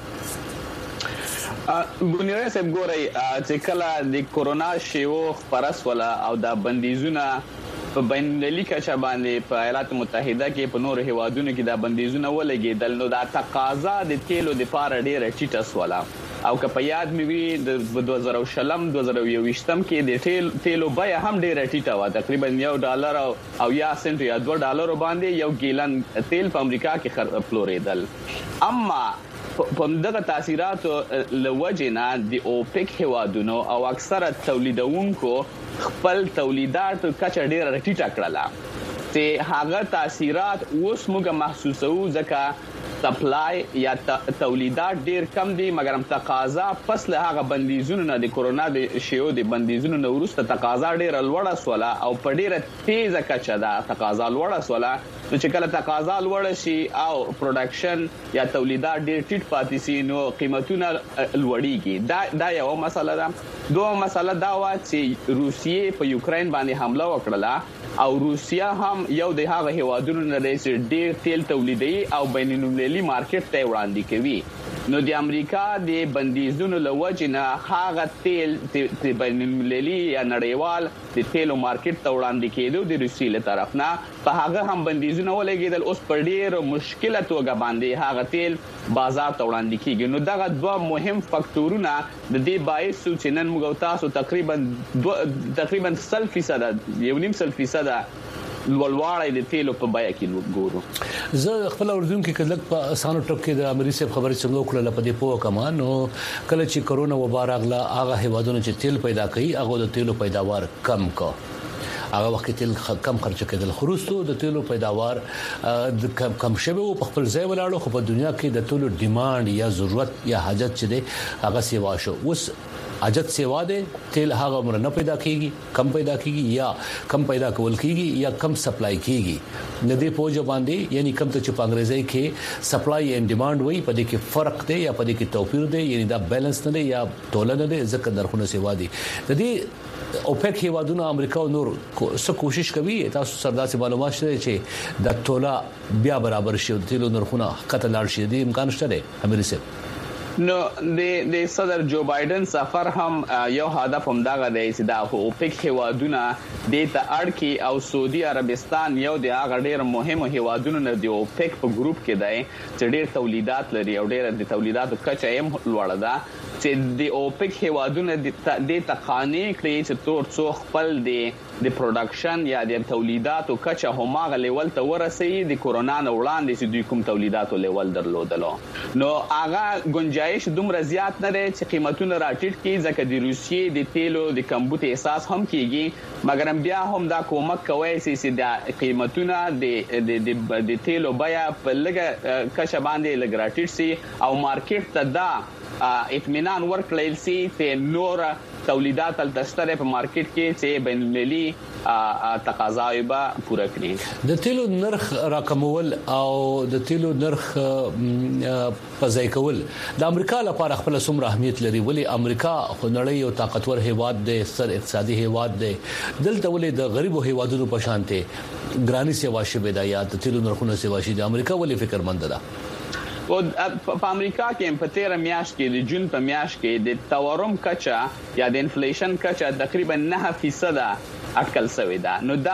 Speaker 6: بنیاد صاحب ګورئ چې کله د کورونا شیو خبرس ولا او د بندیزونه په بین المللي کچه باندې په ایالات متحده کې په نور هیوادونو کې د بندیزونه ولګېدل نو دا تقاضا د تیلو د پاره ډیره ټیټه سواله او که په یاد مې وي د 2020 کې د تیلو بیه هم ډیره ټیټه و تقریبا $1 او یا سنت یا $2 باندې یو ګیلن تیل په امریکا کې پلورېدل اما په دغه تاثیرات لوجنا د اوپک هوادونو او اکثره تولیدونکو خپل تولیدات کچه ډیره ټیټه کړله چې هغه تاثیرات اوس موږ محسوسو ځکه سپلای یا تولیدات ډیر کم دي مګر هم تقاضا پس له هغه بندیزونو نه د کورونا د شیو د بندیزونو نه وروسته تقاضا ډیر لوړه سواله او په ډیره تیزه کچه ده تقاضا لوړه سواله نو چې کله تقاضا لوړه شي او پروډکشن یا تولیدات ډیر ټیټ پاتې شي نو قیمتونه لوړیږي دا یو مسله ده دوه مسله دا و چې روسیې په یوکرين باندې حمله وکړه او روسیا هم یو د هغه هیوادونو نه دی چې ډیر تیل تولیدي او بین المللي مارکیټ ته وړاندې کوي نو د امریکا د بندیزونو لوجنه هغه تیل د بین المللي یا نړیوال د تیلو مارکیټ ته وړاندې کېدو د روسیې له طرف نه په هغه هم بندیزونه ولګېدل اوس په ډیر مشکله توګه باندې هغه تیل بازار ته وړاندې کیږي نو دغه دوه مهم فاکټورونه د دې باعث چې نن موږ تاسو تقریبا 0.5% لوړوالی د تیلو په بیه کې ګورو
Speaker 1: زه خپل اردن کې کله په اسانو ټپ کې د امریکا صاحب خبرې څنګه کړل په دې پوه کمان نو کله چې کرونا وبا راغله هغه هیوادونو چې تیل پیدا کوي هغه د تیلو پیداوار کم کو هغه وخت تیل کم خرچ کېدل خروستو د تیلو پیداوار کم شوه او په خپل ځای ولاړو خو په دنیا کې د تیلو ډیماند یا ضرورت یا حاجت چې دی هغه سیوا شو اوس حاجت سیوا ده تیل هغه عمر نه پیدا کیږي کم پیدا کیږي یا کم پیدا کول کیږي یا کم سپلای کیږي ندی پوج باندې یعنی کم ته چې په انګریزي کې سپلای اینڈ ډیماند وای په دې کې فرق دی یا په دې کې توپیر دی یعنی دا بیلانس نه دی یا تولنه دی ځکه نرخونه سیوا دي د دې اوپک هیوادونو امریکا او نور څه کوشش کوي تاسو سرداسي معلومات شته چې د تولا بیا برابر شي تیلو نرخونه کته لاړ شي د امکان شته دی امریکا
Speaker 6: نو د صدر جو بایدن سفر هم یو هدف هم دغه دی چې د اوپک هیوادونو د تاړکی او سعودي عربستان یو د هغه ډیر مهم هیوادونو نه دی اوپک په ګروپ کې دی چې ډیر تولیدات لري او ډیر د تولیداتو کچه یې لوړه ده چې د اوپک هیوادونو د تقانې کړي چې تور څو خپل د پروډکشن یا د تولیداتو کچه هماغه لیول ته ورسي د کورونا نه وړاندې چې دوی کوم تولیداتو لیول درلودلو نو هغه گنجائش دومره زیات نه دی چې قیمتونه راټیټ کړي ځکه د روسیې د تیلو د کمبود احساس هم کیږي مګر بیا هم دا کومک کوي چې د قیمتونه د تیلو بیا په لګه کچه باندې لګ راټیټ سي او مارکیټ ته دا اطمینان ورکړل سي چې نور تولیدات تلتستره په مارکیټ کې چې بین المللي تقاضاوي به پوره کړي.
Speaker 1: د تیلو نرخ راکمول او د تیلو نرخ پځای کول د امریکا لپاره خپل څومره اهمیت لري؟ ولی امریکا خو نړۍ یو طاقتور هیواد دی، ستر اقتصادي هیواد دی، دلته ولې د غریبو هیوادونو په شانته ګرانی سیوا شوه دا یا د تیلو نرخونو سیوا شي د امریکا ولې فکرمند ده؟
Speaker 6: او په امریکا کې په 13 میاشت کې د جون په میاشت کې د تورم کچا یا د انفلیشن کچا تقریبا 9% اټکل شوی دا. نو دا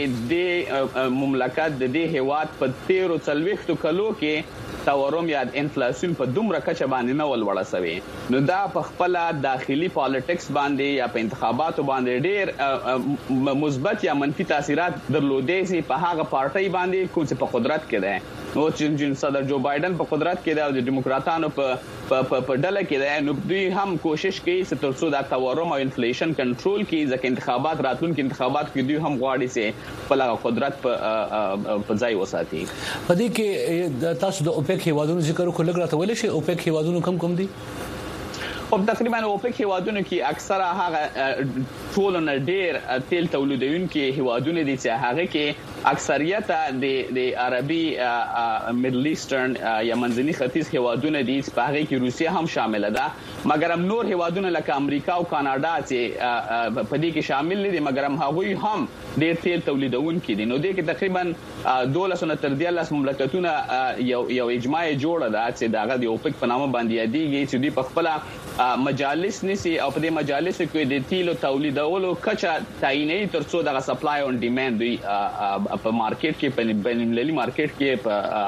Speaker 6: د مملکت د دې هیواد په 13 کلو کې تورم یا انفلیشن په دومره کچا باندې نه ولوړه شوی. نو دا په خپل داخلي پالیټکس باندې یا په انتخاباتو باندې ډېر مثبت یا منفي تاثیرات درلودي سي په هغه پارټي باندې کوم چې په قدرت کې ده. نو چې صدر جو بایدن په قدرت کې ده او د دیموکراتانو په ډله کې ده، نو دوی هم کوشش کوي چې ترڅو دا تورم او انفلیشن کنټرول کړي، ځکه انتخابات راتلونکي انتخابات کې دوی هم غواړي چې خپل قدرت په ځای وساتي.
Speaker 1: په دې کې تاسو د اوپک هیوادونو ذکر وکړل، راته ویل شي اوپک هیوادونو کوم دي؟
Speaker 6: او تقریبا اوپک هیوادونو کې اکثره هغه ټول نه ډیر تیل تولیدونکي هیوادونه دي چې هغه کې اکثریت د عربي میډل ایسټرن یا منځني ختیځ هیوادونه دي، په هغه کې روسیه هم شامل ده، مګر هم نور هیوادونه لکه امریکا او کاناډا چې په دې کې شامل دي، مګر هم هغوی هم ډیر تیل تولیدونکي دي. نو دې کې تقریبا 12 تر 13 مملکتونه یو اجماع جوړه ده چې داغه د اوپک په نامه باندې یادېږي چې دوی په خپل مجالس نسی او په دې مجالس کې د تیلو تولیدولو کچا تعینې ترڅو د سپلای او ډیماند دوی په مارکیټ کې په بین المللي مارکیټ کې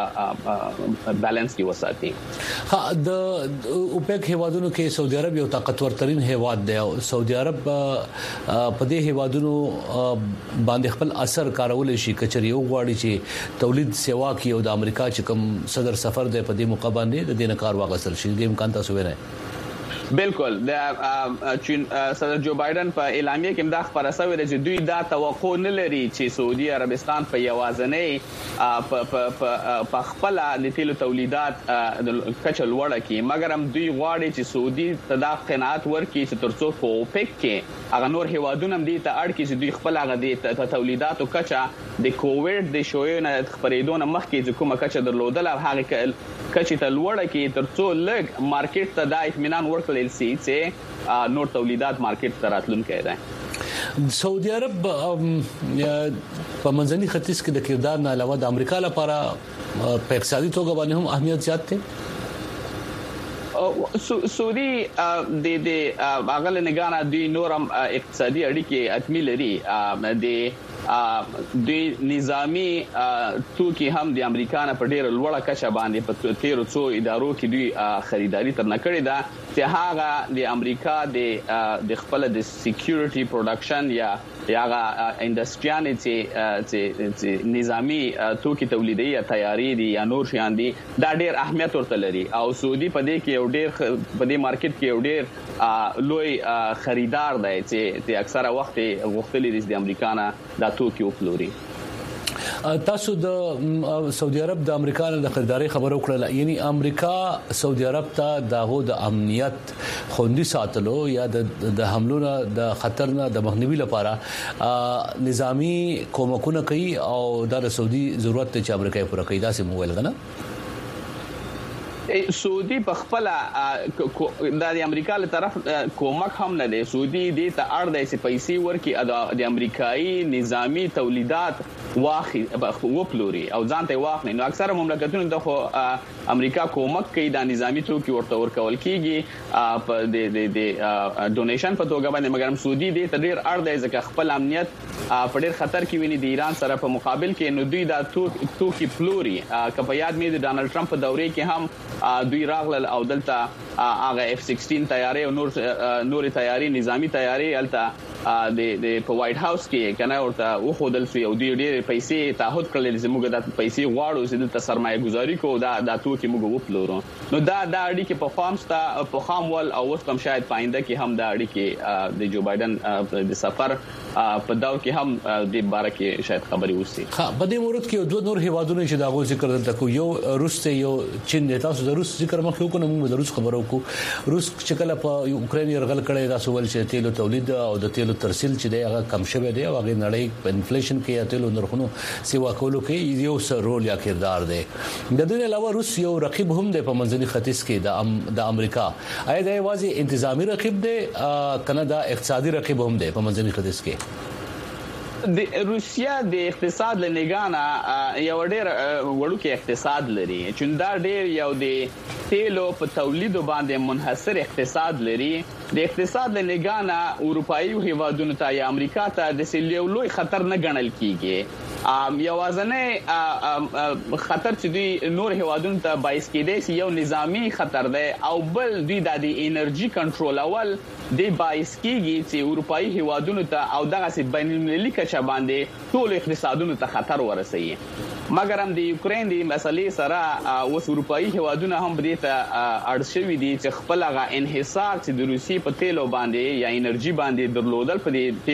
Speaker 6: په بیلانس کې وساتي.
Speaker 1: ها د اوپک هیوادونو کې سعودي عرب یو طاقتور ترين هیواد دی او سعودي عرب په دې هیوادونو باندې خپل اثر کارول شي کچري او غواړي چې تولید سیوا کې او د امریکا چې کوم صدر سفر دی په دې موقع باندې د دې کار واغسل شي د امکان تاسو وینئ؟
Speaker 6: بالکل د صدر جو بایدن په اعلامیه کې مداخ پر اساوي چې دوی دا توقع نه لري چې سعودي عربستان په یوازنۍ په خپل د تیلو تولیدات کچل وړه کې، مګر هم دوی غواړي چې سعودي تداخ قناعت ورکړي چې ترڅو په اوپک کې هغه نور هیوادونه هم دې ته اړ کړي چې دوی خپل هغه د تولیداتو کچا د کووډ د شویو نه خبرېدون مخکې چې کومه کچا درلودل هغه کچې ته لوړه کې ترڅو لږ مارکیټ ته د اطمینان ورکړي چې نور تولیدات مارکیټ ته راتلونکي دي.
Speaker 1: سعودي عرب په منځني ختیځ کې د کردار نه علاوه د امریکا لپاره په اقتصادي توګه باندې هم اهمیت زیات دی.
Speaker 6: سعودي د اغل نگانا دوی نورم اقتصادي اړیکې اتمی لري. د نظامی توکي هم د امریکا نه په ډیره لوړه کچه باندې په 13 ادارو کې دوی خریداري ترنه کړې ده چې هغه د امریکا د خپل د سکیورټي پروډکشن یا هغه انډستریان چې نظامی توکي تولیدي یا تیاری دي یا نور شیان دي دا ډیر اهمیت ورته لري او سعودي په دې کې یو ډیر په دې مارکیټ کې یو ډیر لوی خریدار دی چې اکثره وخت غوښتل دي د امریکا نه دا توکي وپلوري.
Speaker 1: تاسو د سعودي عرب د امریکا د خریداري خبرو کړل، یعنی امریکا سعودي عرب ته د امنیت خوندي ساتلو یا د حملو نه د خطر نه د مخنیوي لپاره نظامی کومکونه کوي او د سعودي ضرورت ته چې امریکا پوره کوي دا سم ویل غنه.
Speaker 6: سعودي په خپل د امریکا له طرف کومک هم نه دی. سعودي دې ته اړ دی چې پیسې ورکړي د امریکایي نظامی تولیدات وپلوري او ځان ته واخلي. نو اکثره مملکتونو د امریکا کومک کوي د نظامی توکي ورته ورکول کیږي په د ډونیشن په توګه باندې، مګر سعودي دې ته ډیر اړ دی ځکه خپل امنیت په ډیر خطر کې ویني د ایران سره په مقابل کې. نو دوی دا توکي پلوري. کله یاد مې د ډانلډ ټرمپ په دورې کې هم دوی راغلل او دلته هغه F-16 تیاری او نور تیاری نظامی تیاری الته د په وایټ هاوس کې کنه ورته وخدل سو یو ډېر پیسې تعهد کړل چې موږ د پیسې غواړو چې د سرمایه گذاري کو دا توکي موږ وپلورو نو دا اړیکې په فارمستا په خامول او اوس هم شاید پاینده کې هم دا اړیکې د جو بایدن د سفر په داو کې هم د باره کې شاید خبري وسی
Speaker 1: ها په دې مورد کې دوه نور هیوادونه چې دا غو ذکر دلته کو یو روس ته یو چین د تاسو د روس ذکر مخکې کو نو موږ د روس خبرو کو روس چې کله په یوکرين يرغل کړي تاسو ول چې تیلو تولید او د تیلو ترسیل چې دی هغه کم شوه دی او هغه نړۍ په انفلیشن کې یا تیلو نرخونو سیوا کولو کې یو سر رول یا کردار دی د دې علاوه روس یو رقیب هم دی په منځني ختیځ کې د امریکا آیا دا واځي انتظامی رقیب دی کنه دا اقتصادي رقیب هم دی په منځني ختیځ کې
Speaker 6: د روسیا د اقتصاد لنګانا یو ډېر وړوکی اقتصاد لري چې دا ډېر یو د تیلو په تولید باندې منحصر اقتصاد لري د اقتصاد لنګانا اروپאי هیوادونو ته یا امریکا ته د سیلیو لوی خطر نه ګڼل کیږي یوازنه خطر چې دی نور هیوادونو ته بایس کېدای یو نظامی خطر دی او بل دوی د انرژي کنټرول اول دی بایس کیږي چې اروپאי هیوادونو ته او دغه سي بین المللي کچه باندې ټول اقتصادونو ته خطر ورسوي مګر هم د یوکرين د مسلې سره اوس اروپאי هیوادونه هم بری ته اړشوي دي چې خپل غا انحصار چې د روسي په تیلو باندې یا انرژي باندې درلودل په دې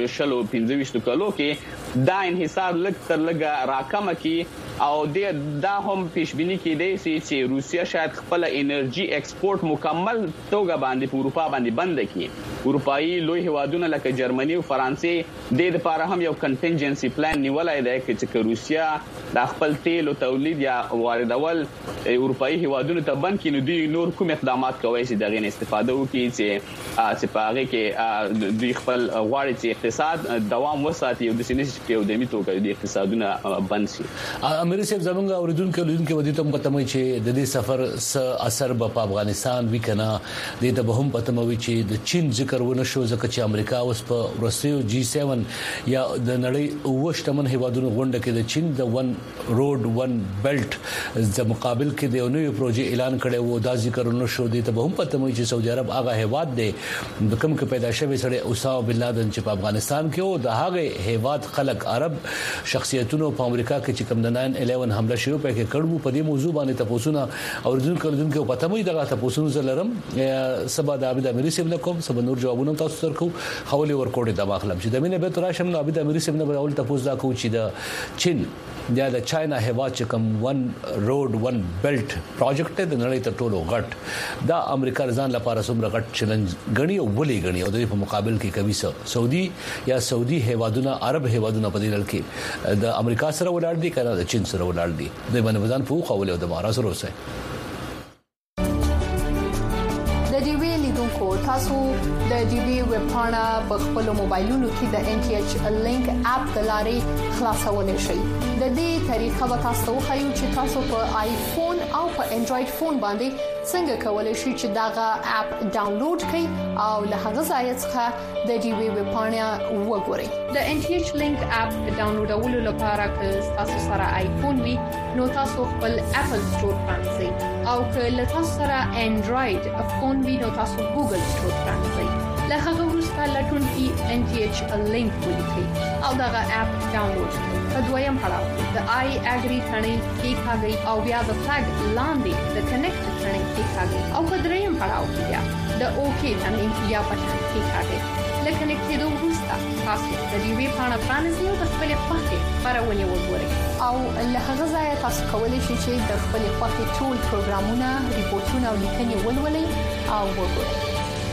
Speaker 6: 13 کلو کې دا انحصار لږ تر لږه راکمه کی او دا هم پیشبینی کېدای چې روسیا شاید خپل انرژي ایکسپورت مکمل توګه باندې په اروپا باندې بند کړي اروپאי لوی هیوادونه لکه جرمني او فرانسې د لپاره هم یو کنټینجنسي پلان نیولای دی چې روسیا د خپل تیل او تولید یا واردول اروپאי هیوادونو ته بند کړي نو دوی نور کوم اقدامات کوي چې دغه استفاده وکړي چې په هغه کې دوی خپل غواړي چې اقتصاد دوام وساتي او د سینې په دمي توګه د اقتصادونه بند شي
Speaker 1: امیر صاحب زمونږ اوریدونکو ودی ته مقدمه چې د دې سفر س اثر په افغانستان وکنا د ته به هم پتموي چې د چین ذکر ونه شو ځکه چې امریکا اوس په روسیو G7 یا د نړۍ وشتمن هیوادونو غونډه کې د چین د ون روډ ون بیلټ د مقابل کې د نوې پروژې اعلان کړي وو دا ذکر ونه شو د ته به هم پتموي چې سعودي عرب هغه هیواد دی د کوم کې پیدا شوی سره اوسامه بن لادن چې په افغانستان کې او د هغه هیواد خلک عرب شخصیتونو په امریکا کې چې کوم د 9/11 حمله شروع پکې کړو په دې موضوع باندې تاسو اوریدونکو پته مې دغه تاسو زلرم سبا د عبد امیر صاحب کوم سبا نور جوابونه تاسو سره حواله ورکوړې د مخلم چې د مینه به تراشم نو عبد امیر صاحب نه اول تاسو دا کو چې د چین یا د چاینا هیواد چې کوم ون روډ ون بیلټ پروجیکټ د نړۍ ته ټولو غټ دا امریکا ځان لپاره څومره غټ چیلنج غني او ولې غني او د په مقابل کې کوي سعودي یا سعودي هیوادونه عرب هیوادونه په دې کې د امریکا سره ولاړ دي کنه د چین سره ولاړ دي د باندې ځان په خو ولې د مارا سره اوسه
Speaker 7: د دې ویلیدونکو تاسو د دې ویب پاڼه په خپل موبایلونو کې د NTH لینک اپ د لارې خلاصولای شئ د دې طریقه به تاسو خو چې تاسو په آیفون او په انډراید فون باندې څنګه کولای شئ چې داغه اپ ډاونلوډ کړئ او له هغه ځای څخه د دې ویب پاڼه وګورئ د NTH لینک اپ ډاونلوډولو لپاره که تاسو سره آیفون وي نو تاسو خپل اپل سٹور پرانځئ او که له تاسو سره انډراید فون وي نو تاسو ګوګل سٹور پرانځئ له هغه وروسته لټون کې NTH لینک ولیکئ او دغه اپ ډاونلوډ کړئ په دویم پړاو د آی اګری ثنې کې کاږي او بیا د فلګ لاندې د کنیکټ ثنې کې کاږي او په دریم پړاو کې بیا د اوکی ثنې یا پټن کې کاږي لکه نکته وروسته تاسو د دې وی پاڼه پرانیزئ او د خپل خوښه خبرونه وګورئ او له هغه ځای تاسو کولی شئ چې د خپل خوښه ټول پروګرامونه ریپورتونه او لیکنې ولولئ او وګورئ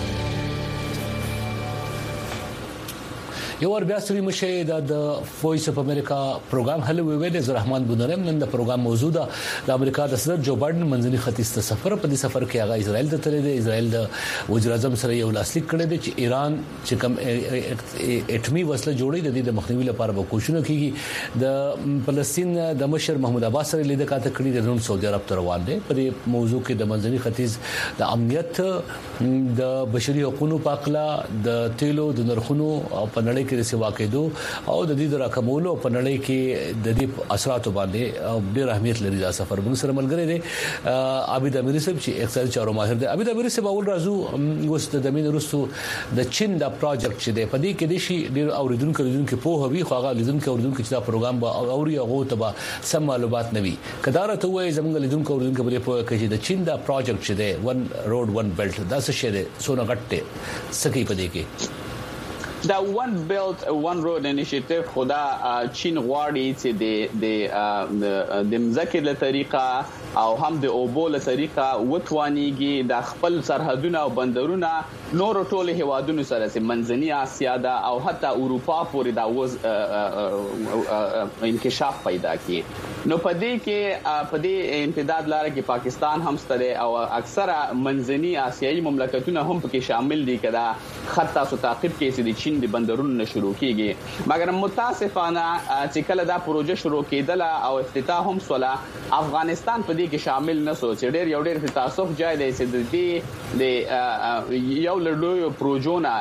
Speaker 1: یو ور بیا سړي مشه د وایس اف امریکا پروګرام هلو وی د زرحمان بونرم نن د پروګرام موضوع ده د امریکا د صدر جو بایدن منځني ختیځ ته سفر په دې سفر کې هغه اسرائیل ته تللی دی اسرائیل د وزیر اعظم سره یو لاسلیک کړی دی چې ایران چې کوم اټمی وسله جوړي د مخنیوي لپاره به کوششونه کوي د فلسطین د مشر محمود عباس سره لیدل کاته کړی دی نن سعودي عرب ته روان دی په دې موضوع کې د منځني ختیځ د امنیت د بشري حقوقو په اړه د تیلو د نرخونو او په نړۍ کې د سیوا کېدو او د دې د راکمولو په نړۍ کې د دې اثرات باندې ډېر اهمیت لري دا سفر. موږ سره ملګری دی عابد اميري صاحب چې اقتصادي چارو ماهر دی. عابد اميري صاحب اول راځو اوس د دمین رسو د چین دا پروجیکټ چې دی په دې کې د شي ډېر اوریدونکو په هوی خو هغه لیدونکو چې دا پروګرام به اوري هغه ته به سم معلومات نوي کدارته وې زموږ لیدونکو په په کې د چین دا پروجیکټ چې دی ون روډ ون بیلټ دا څه شی دی سونه غټه سکی په دې کې
Speaker 6: دا ون بیلټ ون روډ انیشیټیو خدا چین غواړي چې د مزکه له طریقه او هم د اوبو له طریقه وټوانیږي د خپل سرحدونه او بندرونه نور ټول هوادونو سره چې منځنی اسیا دا او حتی اروپا پورې دا وز انکشاف پیدا کړي. نو په دې کې په دې امتداد لاره کې پاکستان هم ستره او اکثره منځنی آسیایي مملکتونه هم پکې شامل دي کدا خط تاسو تعقیب کې چې د چین د بندرونو شروع کیږي. مګر متاسفانه چې کله دا پروژه شروع کېدله او افتتاح هم سوله افغانستان په دې کې شامل نه سو چې ډېر یو ډېر تاسف جای دی چې د یو لړلو پروژونه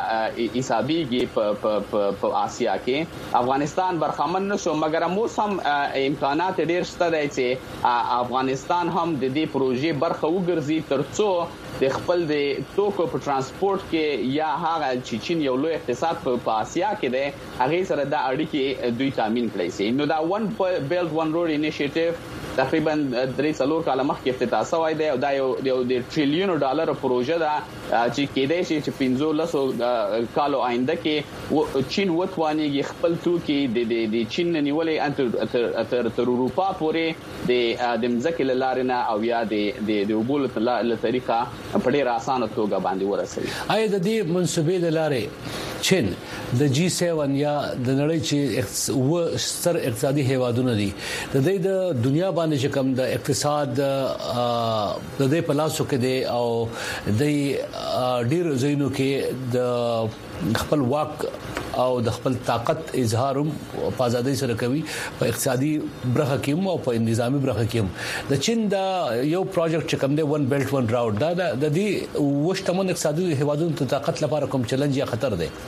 Speaker 6: حسابيږي په آسیا کې افغانستان برخمن نه شو. مګر موسم امکانات ډېر شته دی چې افغانستان هم د دې پروژې برخه وګرځي ترڅو د خپل د توکو په ترانسپورت کې یا هغه چې چین یو لوی اقتصاد په آسیا کې دی هغه سره د اړیکې دوی تامین کړی سي. نو دا ون بیلټ ون روډ انیشیټیو تقریبا 3 کال مخکې افتتاح شوی دی او دا یو د ټریلیون ډالر پروژه ده چې کېدای شي چې 15 کالو آینده کې چین وټوانیږي خپل توکي د چین نیولې تر اروپا پورې د مزکه لارنه او یا د اوبو له طریقه په ډېر اسانه توګه باندې ورسوي.
Speaker 1: آیا د دې منسوبې د لارې چین د G7 یا د نړۍ چې ستر اقتصادي هیوادونه دي د دې د دنیا باندې چې کوم د اقتصاد د دې په لاسو کې دي او د ډیر زینو کې د خپل واک او د خپل طاقت اظهار په ازادۍ سره کوي په اقتصادي برخه کې او په نظامی برخه کې د چین دا یو پروجیکټ چې کوم دی ون بیلټ ون راوډ دا د دې وشتمن اقتصادي هیوادونو ته طاقت لپاره کوم چیلنج یا خطر دی؟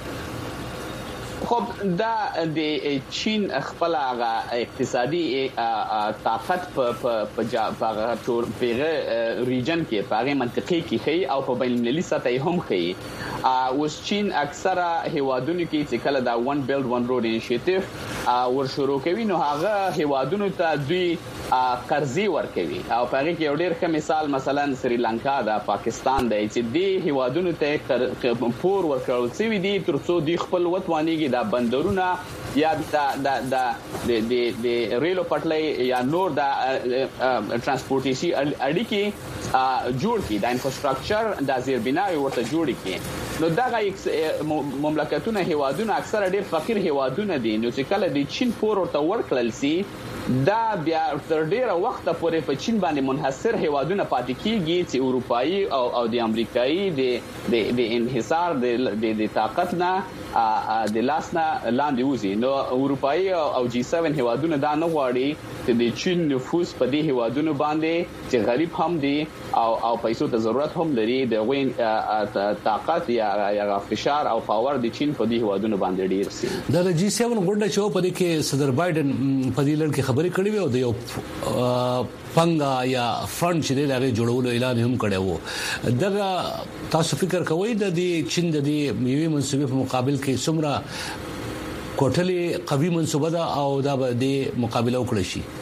Speaker 6: خب دا د چین خپل اقتصادي طاقت په پیغه ریجن کې په منطقه کې خي او په بین المللي سطح هم خي. اوس چین اکثره هیوادونو کې چې کله دا ون بیلټ ون روډ انیشیټیو ور شروع کوي نو هغه هیوادونو ته دوی قرضې ورکوي او په هغه کې یو ډېر ښه مثال مثلا سریلانکا دا پاکستان دی چې دی هیوادونو ته پور ورکول شوی دي ترڅو دوی خپل وټوانیږي دا بندرونه یا د ریلو پټلۍ یا نور د ترانسپورتیشي اړیکې جوړ کړي د انفراستراکچر د زیربناوي ورته جوړ کړي. نو دغه مملکتونه هیوادونه اکثره ډېر فقیر هیوادونه دي نو چې کله د چین پور ورته ورکړل سي دا بیا تر ډیره وخت پورې په چین باندې منحصر هیوادونه پاتې کیږي چې اروپאי او د امریکایي د انحصار د طاقت نه د لاسنه لاندې وځي. نو اروپאי او G7 هیوادونه دا نه غواړي چې د چین نفوذ په دې هیوادونو باندې چې غریب هم دي او پیسو ته ضرورت هم لري د وین طاقت یا فشار او پاور د چین په دې هیوادونو باندې ډیر سي.
Speaker 1: د G7 غونډه چې په دې کې صدر بایدن په دې لړ کې خبرې کړې وي او د یو پنګا یا فند چې د هغه جوړولو اعلان هم کړی وو. دغه تاسو فکر کوئ د دې چین د دې میوي منسوبې په مقابل کې څومره کوټلي قوي منسوبه ده او دا به د مقابله وکړي شي؟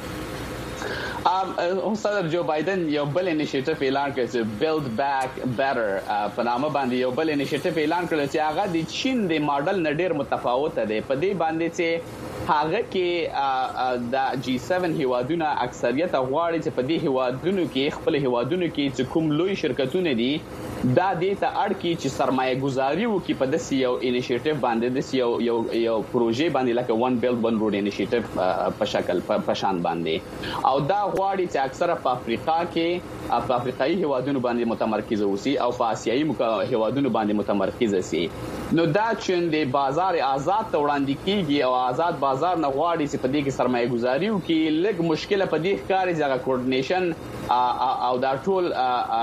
Speaker 6: صدر جو بایدن یو بل انیشیټیو اعلان کړ چې بیلډ بیک بیټر په نامه باندې یو بل انیشیټیو اعلان کړ چې هغه د چین د ماډل نه ډیر متفاوت دی په دې باندې چې هغه کې د G7 هیوادونه اکثریت غواړي چې په دې هیوادونو کې خپل هیوادونو کې چې کوم لوی شرکتونه دي دا د ته اړ کې چې سرمایه گذاري وکړي په داسې یو انیشیټیو باندې داسې یو پروژې باندې لکه ون بیلټ ون روډ انیشیټیو په شکل په شان باندې او دا غواړي چې اکثره په افریقا کې په افریقایي هیوادونو باندې متمرکز اوسي او په آسیایي هیوادونو باندې متمرکز شي. نو دا چې د بازار آزاد ته وړاندې کیږي او آزاد بازار نه غواړي چې په دې کې سرمایه گذاري وکړي لږ مشکل په دې ښکاري چې هغه کوارډینیشن او دا ټول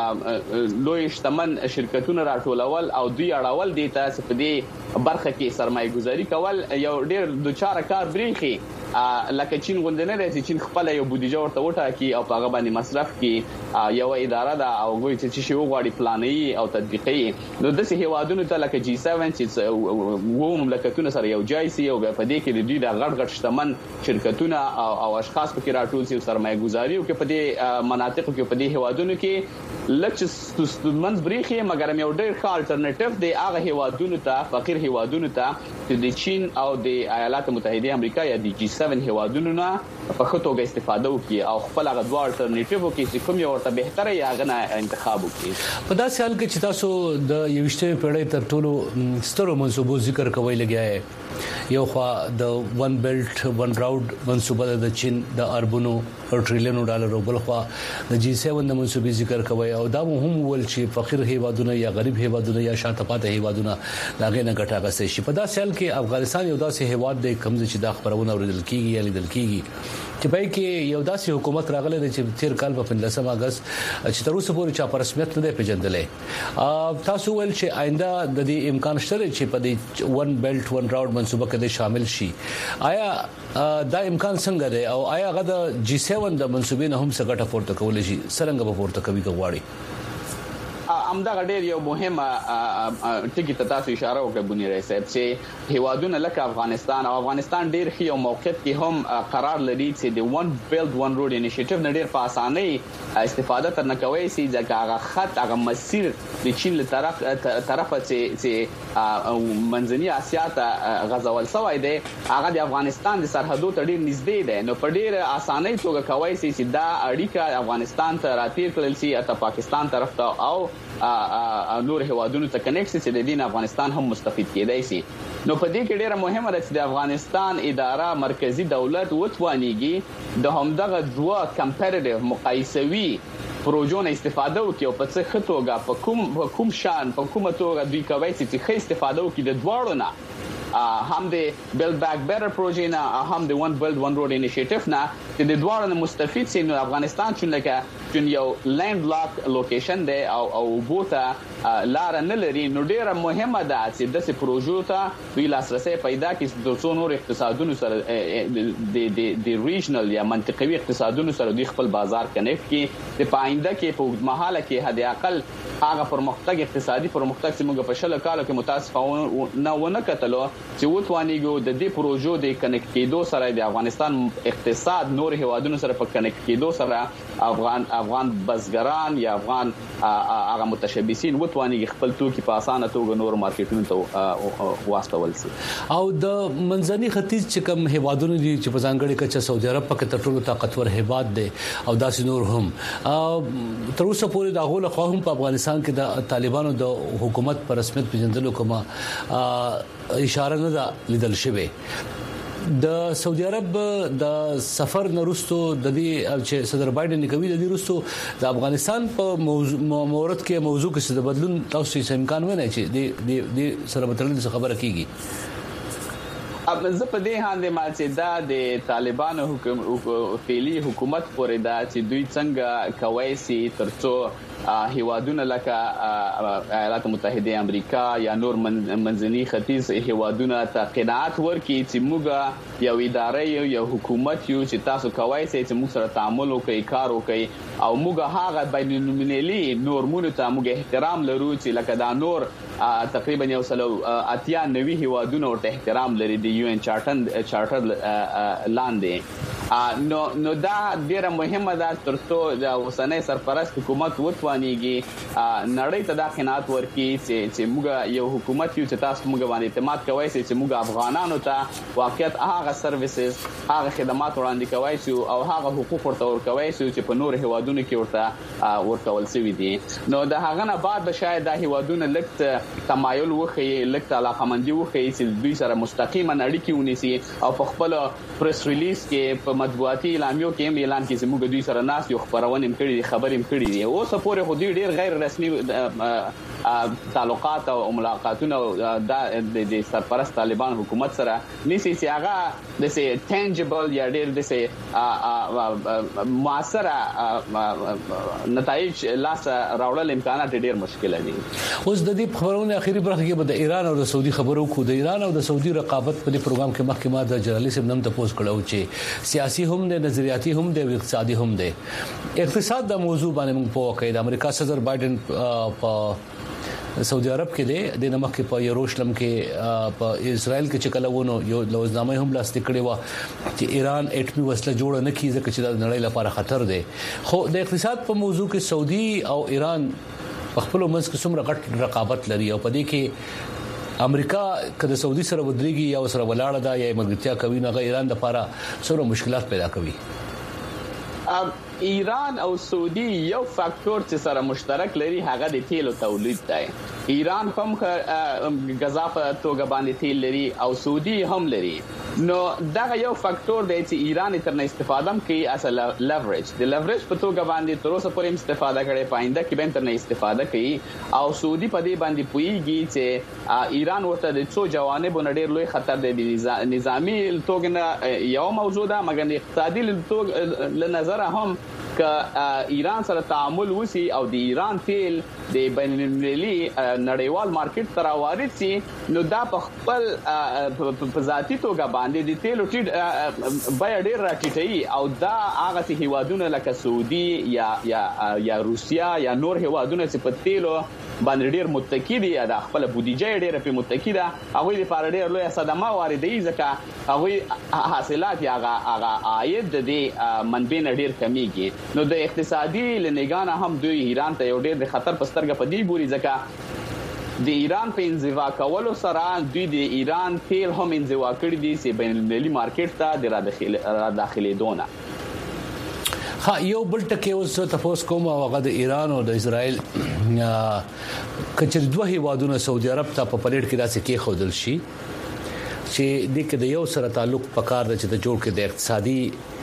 Speaker 6: لوی شتمن شرکتونه راټولول او دوی اړول دي چې په دې برخه کې سرمایه گذاري کول یو ډېر دوچاره کار بریخي لکه چین غوندنه راځي چین خپل یو بودیجه ورته وټاکي او په هغه باندې مصرف کی یو اداره ده او غوي چې شی وغواړي پلاني او تطبیقي نو د هیوادونو ته لکه G7 چې وو مملکتونه سره یو ځای سي او په دې کې د دوی د غټ شتمن شرکتونه او اشخاص په راټول سي سرمایه گذاري او کې په دې مناطق کې په دې هیوادونو کې لکه ستونمن بریخي مګر یو ډېر ښه الټرنیټیو دی هغه هیوادونو ته فقیر هیوادونو ته چې د چین او د ایالات متحده امریکا یا د G7 هیوادونو نه په خطوګه استفاده وکړي او خپل هغه دوه الټرنیټیو کې چې کوم یو ورته بهتره یا غنه انتخاب وکړي
Speaker 1: په داسې حال کې چې تاسو د 21 پیړۍ تر ټولو سترو منصوبو ذکر کوي لګیا یو خوا د ون بیلټ ون راوډ منصوبه د چین د اربونو ټریلیونو ډالرو بل خوا د G7 د منصوبې ذکر کوي او دا هم ول چې فقیر هیوادونه یا غریب هیوادونه یا شاته پاتې هیوادونه لاغې نه ګټه غسې شي په داسې حال کې افغانستان یو داسې هیواد دی کوم چې د خبرونه اوریدل کیږي یا لیدل کیږي چې پای کې یو داسې حکومت راغله چې تیر کال په 15 اگست چې تر اوسه پورې چا په رسمیت نه پیژندلې تاسو ول چې آینده د دې امکان شته چې په دې ون بیلټ ون راوډ منصوبه کې شامل شي آیا دا امکان څنګه دی او آیا هغه د G7 د منصوبې نه هم څه ګټه پورته کول شي څنګه به پورته کوي غواړي
Speaker 6: امدا ډېر یو مهمه ټکی ته تاسو اشاره وکړه بنی رئیس صاحب چې هیوادونه لکه افغانستان ډېر ښه یو موقعیت کې هم قرار لري چې د ون بیلډ ون روډ انیشیټیو نه ډېر په اسانۍ استفاده تر نه کوي چې ځکه هغه خط هغه مسیر د چین له طرفه چې منځنی اسیا ته غزول شوی دی هغه د افغانستان د سرحدو ته ډېر نږدې دی نو په ډېر اسانۍ توګه کوي چې دا اړیکه افغانستان ته راتیر کړل شي او پاکستان طرف ته او نور هیوادونو ته کنیکټ شي چې د دین افغانستان هم مستفید کېدای شي نو په دې کې ډیره مهمه ده چې د افغانستان اداره مرکزی دولت وتوانیږي د همدغه دوه کمپیریټیو مقایسوي پروژو نه استفاده وکړي او په څه خطوګه په کوم شان په کومه توګه دوی کوي چې ښه استفاده وکړي د دواړو نه هم د بیلډ بیک بیټر پروژې نه هم د ون بیلډ ون روډ انیشیټیو نه چې د دواړو نه مستفید شي نو افغانستان چې یو لینډ لاک لوکیشن دی او بوته لار نه لري نو ډیره مهمه ده چې د سې پروژو ته دوی لاسرسي پیدا کړي د څو نور اقتصادونو سره د ریجنل یا منطقوي اقتصادونو سره د خپل بازار کنیکټ کړي د پاینده کې په وګړمحاله کې حد اقل هغه پرمختګ اقتصادي پرمختګ چې موږ په شل کالو کې متاسفانه ونه کتلو چې وتوانیږي د دې پروژو د کنیکټ کېدو سره د افغانستان اقتصاد نور هیوادونو سره په کنیکټ کېدو سره افغان بزګران یا افغان هغه متشبثین وتوانیږي خپل توکي په اسانه توګه نور مارکیټونو ته واستول شي
Speaker 1: او د منځني ختیځ چې کوم هیوادونو دي چې په ځانګړي کچه سعودي عرب پکې تر ټولو طاقتور هیواد دی او داسې نور هم تر اوسه پورې د غوړه خو هم په افغانستان کې د طالبانو د حکومت پر رسمیت پیژندلو کومه اشاره نه ده لیدل شوی د سعودي عرب د سفر نورستو د دې چې صدر بایدن کوي د دې رستو د افغانستان په مورد کې موضوع کې د بدلون تاسو یې امکان ونه چې د سره متعلق خبره کیږي
Speaker 6: زه په دې هاندې ما چې دا د طالبانو فعلی حکومت پورې دا چې دوی څنګه کوي سي ترڅو هیوادونه لکه ایالات متحده امریکا یا نور منځني ختیځ هیوادونه ته قناعت ورکړي چې موږ یو اداره یو حکومت یو چې تاسو کوي چې موږ سره تعامل وکړي کار وکړي او موږ هغه بین المللي نورمونو ته موږ احترام لرو چې لکه دا نور تقریبا یو سلو اتیا نوي هیوادونه ورته احترام لري د UN چارټر لاندې نو دا ډیره مهمه ده ترڅو د اوسنۍ سرپرست حکومت وتوانیږي نړۍ ته دا قناعت ورکړي چې موږ یو حکومت یو چې تاسو موږ باندې اعتماد کوئ چې موږ افغانانو ته واقعیت هغه سرویسز هغه خدمات وړاندې کوي او هغه حقوق ورته ورکوي چې په نور هیوادونو کې ورته ورکول شوی دي نو د هغه نه بعد به شاید د هیوادونو لکه تمایل وخی لکه علاقمندي وخی چې دوی سره مستقیما اړیکې ونیسي او په خپل پریس ریلیز کې په په مطبوعاتي اعلامیو کې هم اعلان کې زموږ دوی سره ناس یو خبرونه هم کړي خبرې هم کړي دي اوس پورې خو دوی ډیر غیر رسمي تعلقات او ملاقاتونه د سرپرست طالبان حکومت سره نسی چې هغه د سي ټینجبل یا ډیر د سي موثره نتایج لاس راوړل امکانات ډیر مشکل دي
Speaker 1: اوس د دې خبرونه اخیری برخه کې به د ایران او د سعودي خبرو کو د ایران او د سعودي رقابت په دې پروګرام کې مخکې ما د جرنالیست نم ته پوسټ کړو چې سیاسي هم د نظریاتي هم د اقتصادي هم د اقتصاد د موضوع باندې موږ په وکړه د امریکا صدر بایدن په سعودي عرب کې د نمک په یروشلم کې په اسرائیل کې چکلونه یو لوزنامه هم لاس کړي و چې ایران اټمی وسله جوړ نه کیږي چې د نړۍ لپاره خطر دی خو د اقتصاد په موضوع کې سعودي او ایران په خپل منځ کې څومره غټ رقابت لري او په دې کې امریکا کله سعودي سره ودرېږي یا سره ولاړه ده یا مګتیا کوي نه ایران د لپاره څومره مشکلات پیدا کوي
Speaker 6: ایران او سعودي یو فاکټور چې سره مشترک لري هغه د تیلو تولید دی ایران هم غذا په توګه باندې تیل لري او سعودي هم لري نو دا یو فاکټور دی چې ایران تر نه استفاده کوي اصل لیوریج د لیوریج په توګه باندې تر اوسه پورې استفاده کړي پاینده کې به تر نه استفاده کوي او سعودي په دې باندې پويږي چې ایران ورته د څو جوانب ډېر لوی خطر دی نظامی توګه نه یو موضوع ده مګر د اقتصادي توګه له نظر هم ک ایران سره تعامل وسی او د ایران تیل د بین المللي نړیوال مارکیټ ته راوارد سي نو دا په خپل په ذاتي توګه باندې د تیلو بیا ډیر راټیټي او دا هغه هیوادونه لکه سعودي یا روسیا یا نور هیوادونه چې په تیلو باندې ډیر متکی دي د خپل بودیجه ډیر په متکی ده هغه لپاره ډیر لوی صدمه واردوي ځکه هغه حاصلات هغه عاید د منبع ډیر کمیږي نو د اقتصادي لنګانه هم دوی ایران ته یو ډیر خطر پسترګه پدې ګوري ځکه د ایران په انزوا کولو سره دوی د ایران تیل هم انزوا کړی دي چې بین المللي مارکیټ ته د داخلي دونه
Speaker 1: یو بل ټکی اوس تاسو کوم هغه د ایران او د اسرائیل کچر دوه هیوادونو سعودي عرب ته په پلیټ کې داسې کې خودل شي چې د کې د یو سره تعلق پکار د چې د جوړ کې د اقتصادي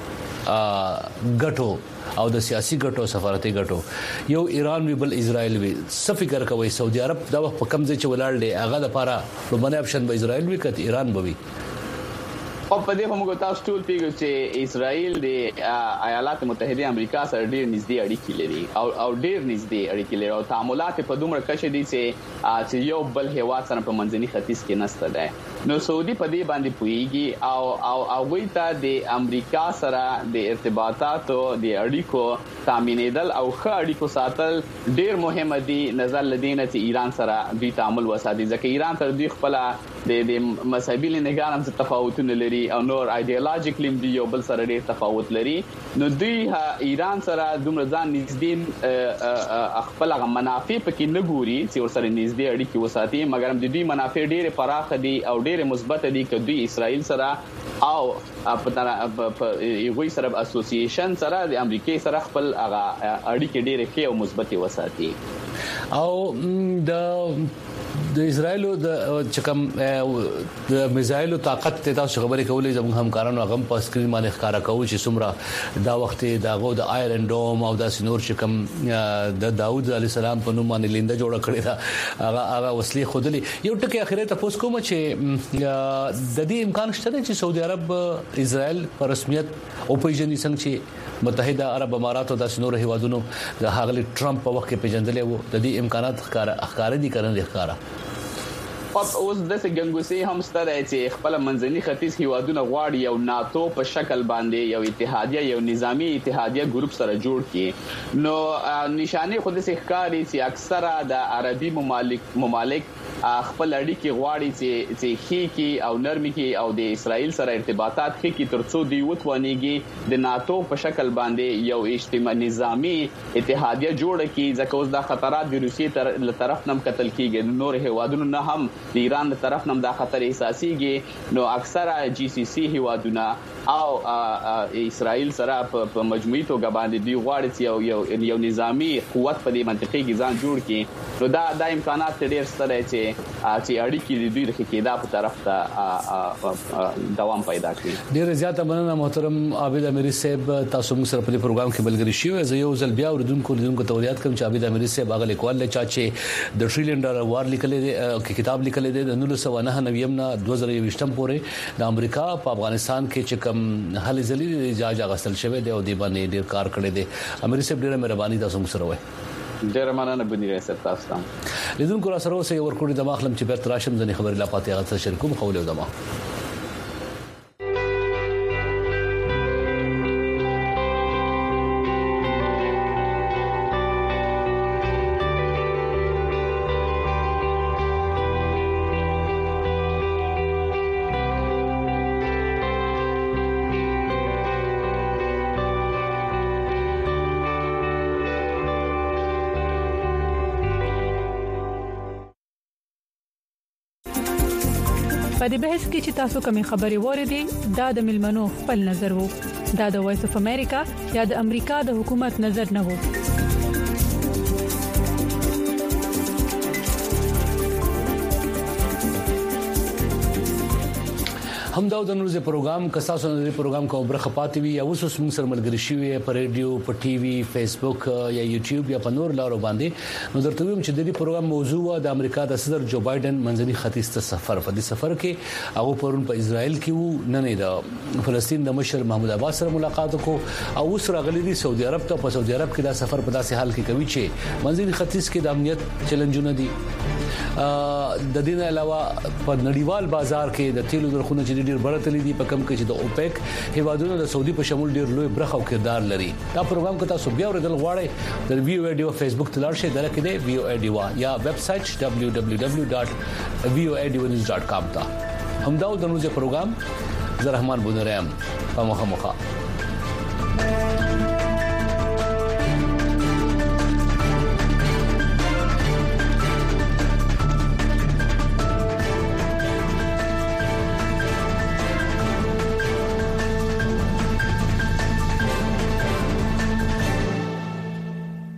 Speaker 1: ګټو او د سیاسي ګټو سفارتي ګټو یو ایران وی بل اسرائیل وی څه فکر کوي سعودي عرب دا په کم ځای چې ولاړ دی هغه لپاره لومړی اپشن به اسرائیل وی کته ایران به وي
Speaker 6: او په دې هم تاسو ټول پیږئ چې اسرائیل د ایالات متحده امریکا سره ډیر نږدې اړیکې لري او ډیر نږدې اړیکې لري او تعاملات په دومره کچه دي چې یو بل هیواد سره په منځني ختیځ کې نشته ده نو سعودي په دې باندې پويږي او وی ته د امریکا سره د ارتباطاتو د اړیکو تامینېدل او ښه اړیکو ساتل ډیر مهم دي نظر لدینه چې ایران سره دوی تعامل وساتي ځکه ایران تر دوی خپل د مذهبي لنګان هم تفاوتونه لري او نور ایدئولوژیکلی دی یو بل سره ډیر تفاوت لري نو دوی ایران سره دومره ځان نږدې خپل منافع پکې نه ګوري چې ور سره نږدې اړیکې وساتي مګر د دوی منافع ډیر پراخ دي او ډیر مثبت دي چې دوی اسرائیل سره او په یوه سره اسوسییشن سره د امریکای سره خپل اړیکې ډیر ښه او مثبت وساتي
Speaker 1: او د اسرائیل د چکم د میزایلو طاقت ته تاسو خبرې کولې زموږ همکارانو هغه په سکرین باندې ښکارا کوي چې څومره دا وخت دغه د آیرن ډوم او د سنور چکم د داوود علی السلام په نوم باندې لینده جوړه کړې ده هغه وسلې خودلې یو ټکی اخیره تاسو کوم چې د دې امکان شته چې سعودي عرب اسرائیل په رسمیت او پیژني څنګه چې متحده عرب امارات او د سنور هیوادونو د هغه ټرمپ په وخت کې پیژندلې وو د دې امکانات ښکار دي کړنه ښکارا
Speaker 6: اوس د څنګهوسي هم ستاره چې خپل منځني ختیځ هیوادونه غواړي یو ناتو په شکل باندې یو اتحادیه یو نظامی اتحادیه ګروپ سره جوړ کړي نو نشانه خود سي ښکاری چې اکثره د عربي ممالک خپل اړیکې غواړي چې خېکی او نرمي کې او د اسرائیل سره ارتباطات خېکی ترڅو دی وتوانيږي د ناتو په شکل باندې یو اجتماعي نظامی اتحادیه جوړ کړي ځکه اوس د خطرات د روسیې طرف نم قتل کیږي نور هیوادونو نه هم د ایران طرف نم دا خطر احساسيږي نو اکثره جی سی سی هیوادونه او اسرائیل سره په مجموعي توګه باندې دی غواړي چې یو نظامی قوت په دې منطقه کې ځان جوړ کړي نو دا امکانات ډېر ستر چې اړیکې د دوی د کېدا په طرف ته دوام پیدا کړي.
Speaker 1: ډېر زیاته مننه محترم عابد امیری صاحب تاسو موږ سره په دې پروګرام کې ملګری شئ. زه یو ځل بیا اوریدونکو تولیدات کوم چې عابد امیری صاحب هغه لیکوال چې د ټریلیون ډالر وار لیکلې کتاب لیکلې ده د 1999 نه 2020 پورې د امریکا په افغانستان کې چې کوم حل ذلیل اجازه غسل شوی دی او دی باندې ډیر کار کړی دی. امیری صاحب ډیره مهرباني تاسو موږ سره وای.
Speaker 6: ډیره مننه بنی رئیس تاسو ته.
Speaker 1: لیدونکو را سره اوسه ورکوړي د مخلم چې بیرته راشم ځنې خبرې لا پاتې هغه شریکوم خولې او دما.
Speaker 8: په دې بحث کې چې تاسو کومې خبرې وریدي دا د ملمنو خپل نظر وو. دا د وایس اف امریکا یا د امریکا د حکومت نظر نه وو. هم دا د نوروز پروګرام کساسو د پروګرام کو برخه پاتې وي او اوس موږ سره ملګری شوی په ریډیو په ټي وي فیسبوک یا یوټیوب یا په نور لارو باندې نو درته ویم چې د دې پروګرام موضوع د امریکا د صدر جو بایدن منځني ختیځ ته سفر. په دې سفر کې هغه پرون په اسرائیل کې وو نن د فلسطین د مشر محمود عباس سره ملاقات وکړو او اوس راغلي دي سعودي عرب ته. په سعودي عرب کې دا سفر په داسې حال کې کوي چې منځني ختیځ کې د امنیت چیلنجونه دي. د دې نه علاوه په نړیوال بازار کې د تیلو نرخونه چې ډېر برتلي دي په کم کې چې د اوپیک هیوادونو د سعودي په شمول ډېر لوی برخه او کردار لري. دا پروګرام کو تاسو بیا ورته غواړئ د ویو ایډیو فیسبوک ته لاړ شئ درکې دی ویو ایډیو یا ویب سټ www.voadio.com ته. همدا د نوروز پروګرام زه رحمان بونرام په مخه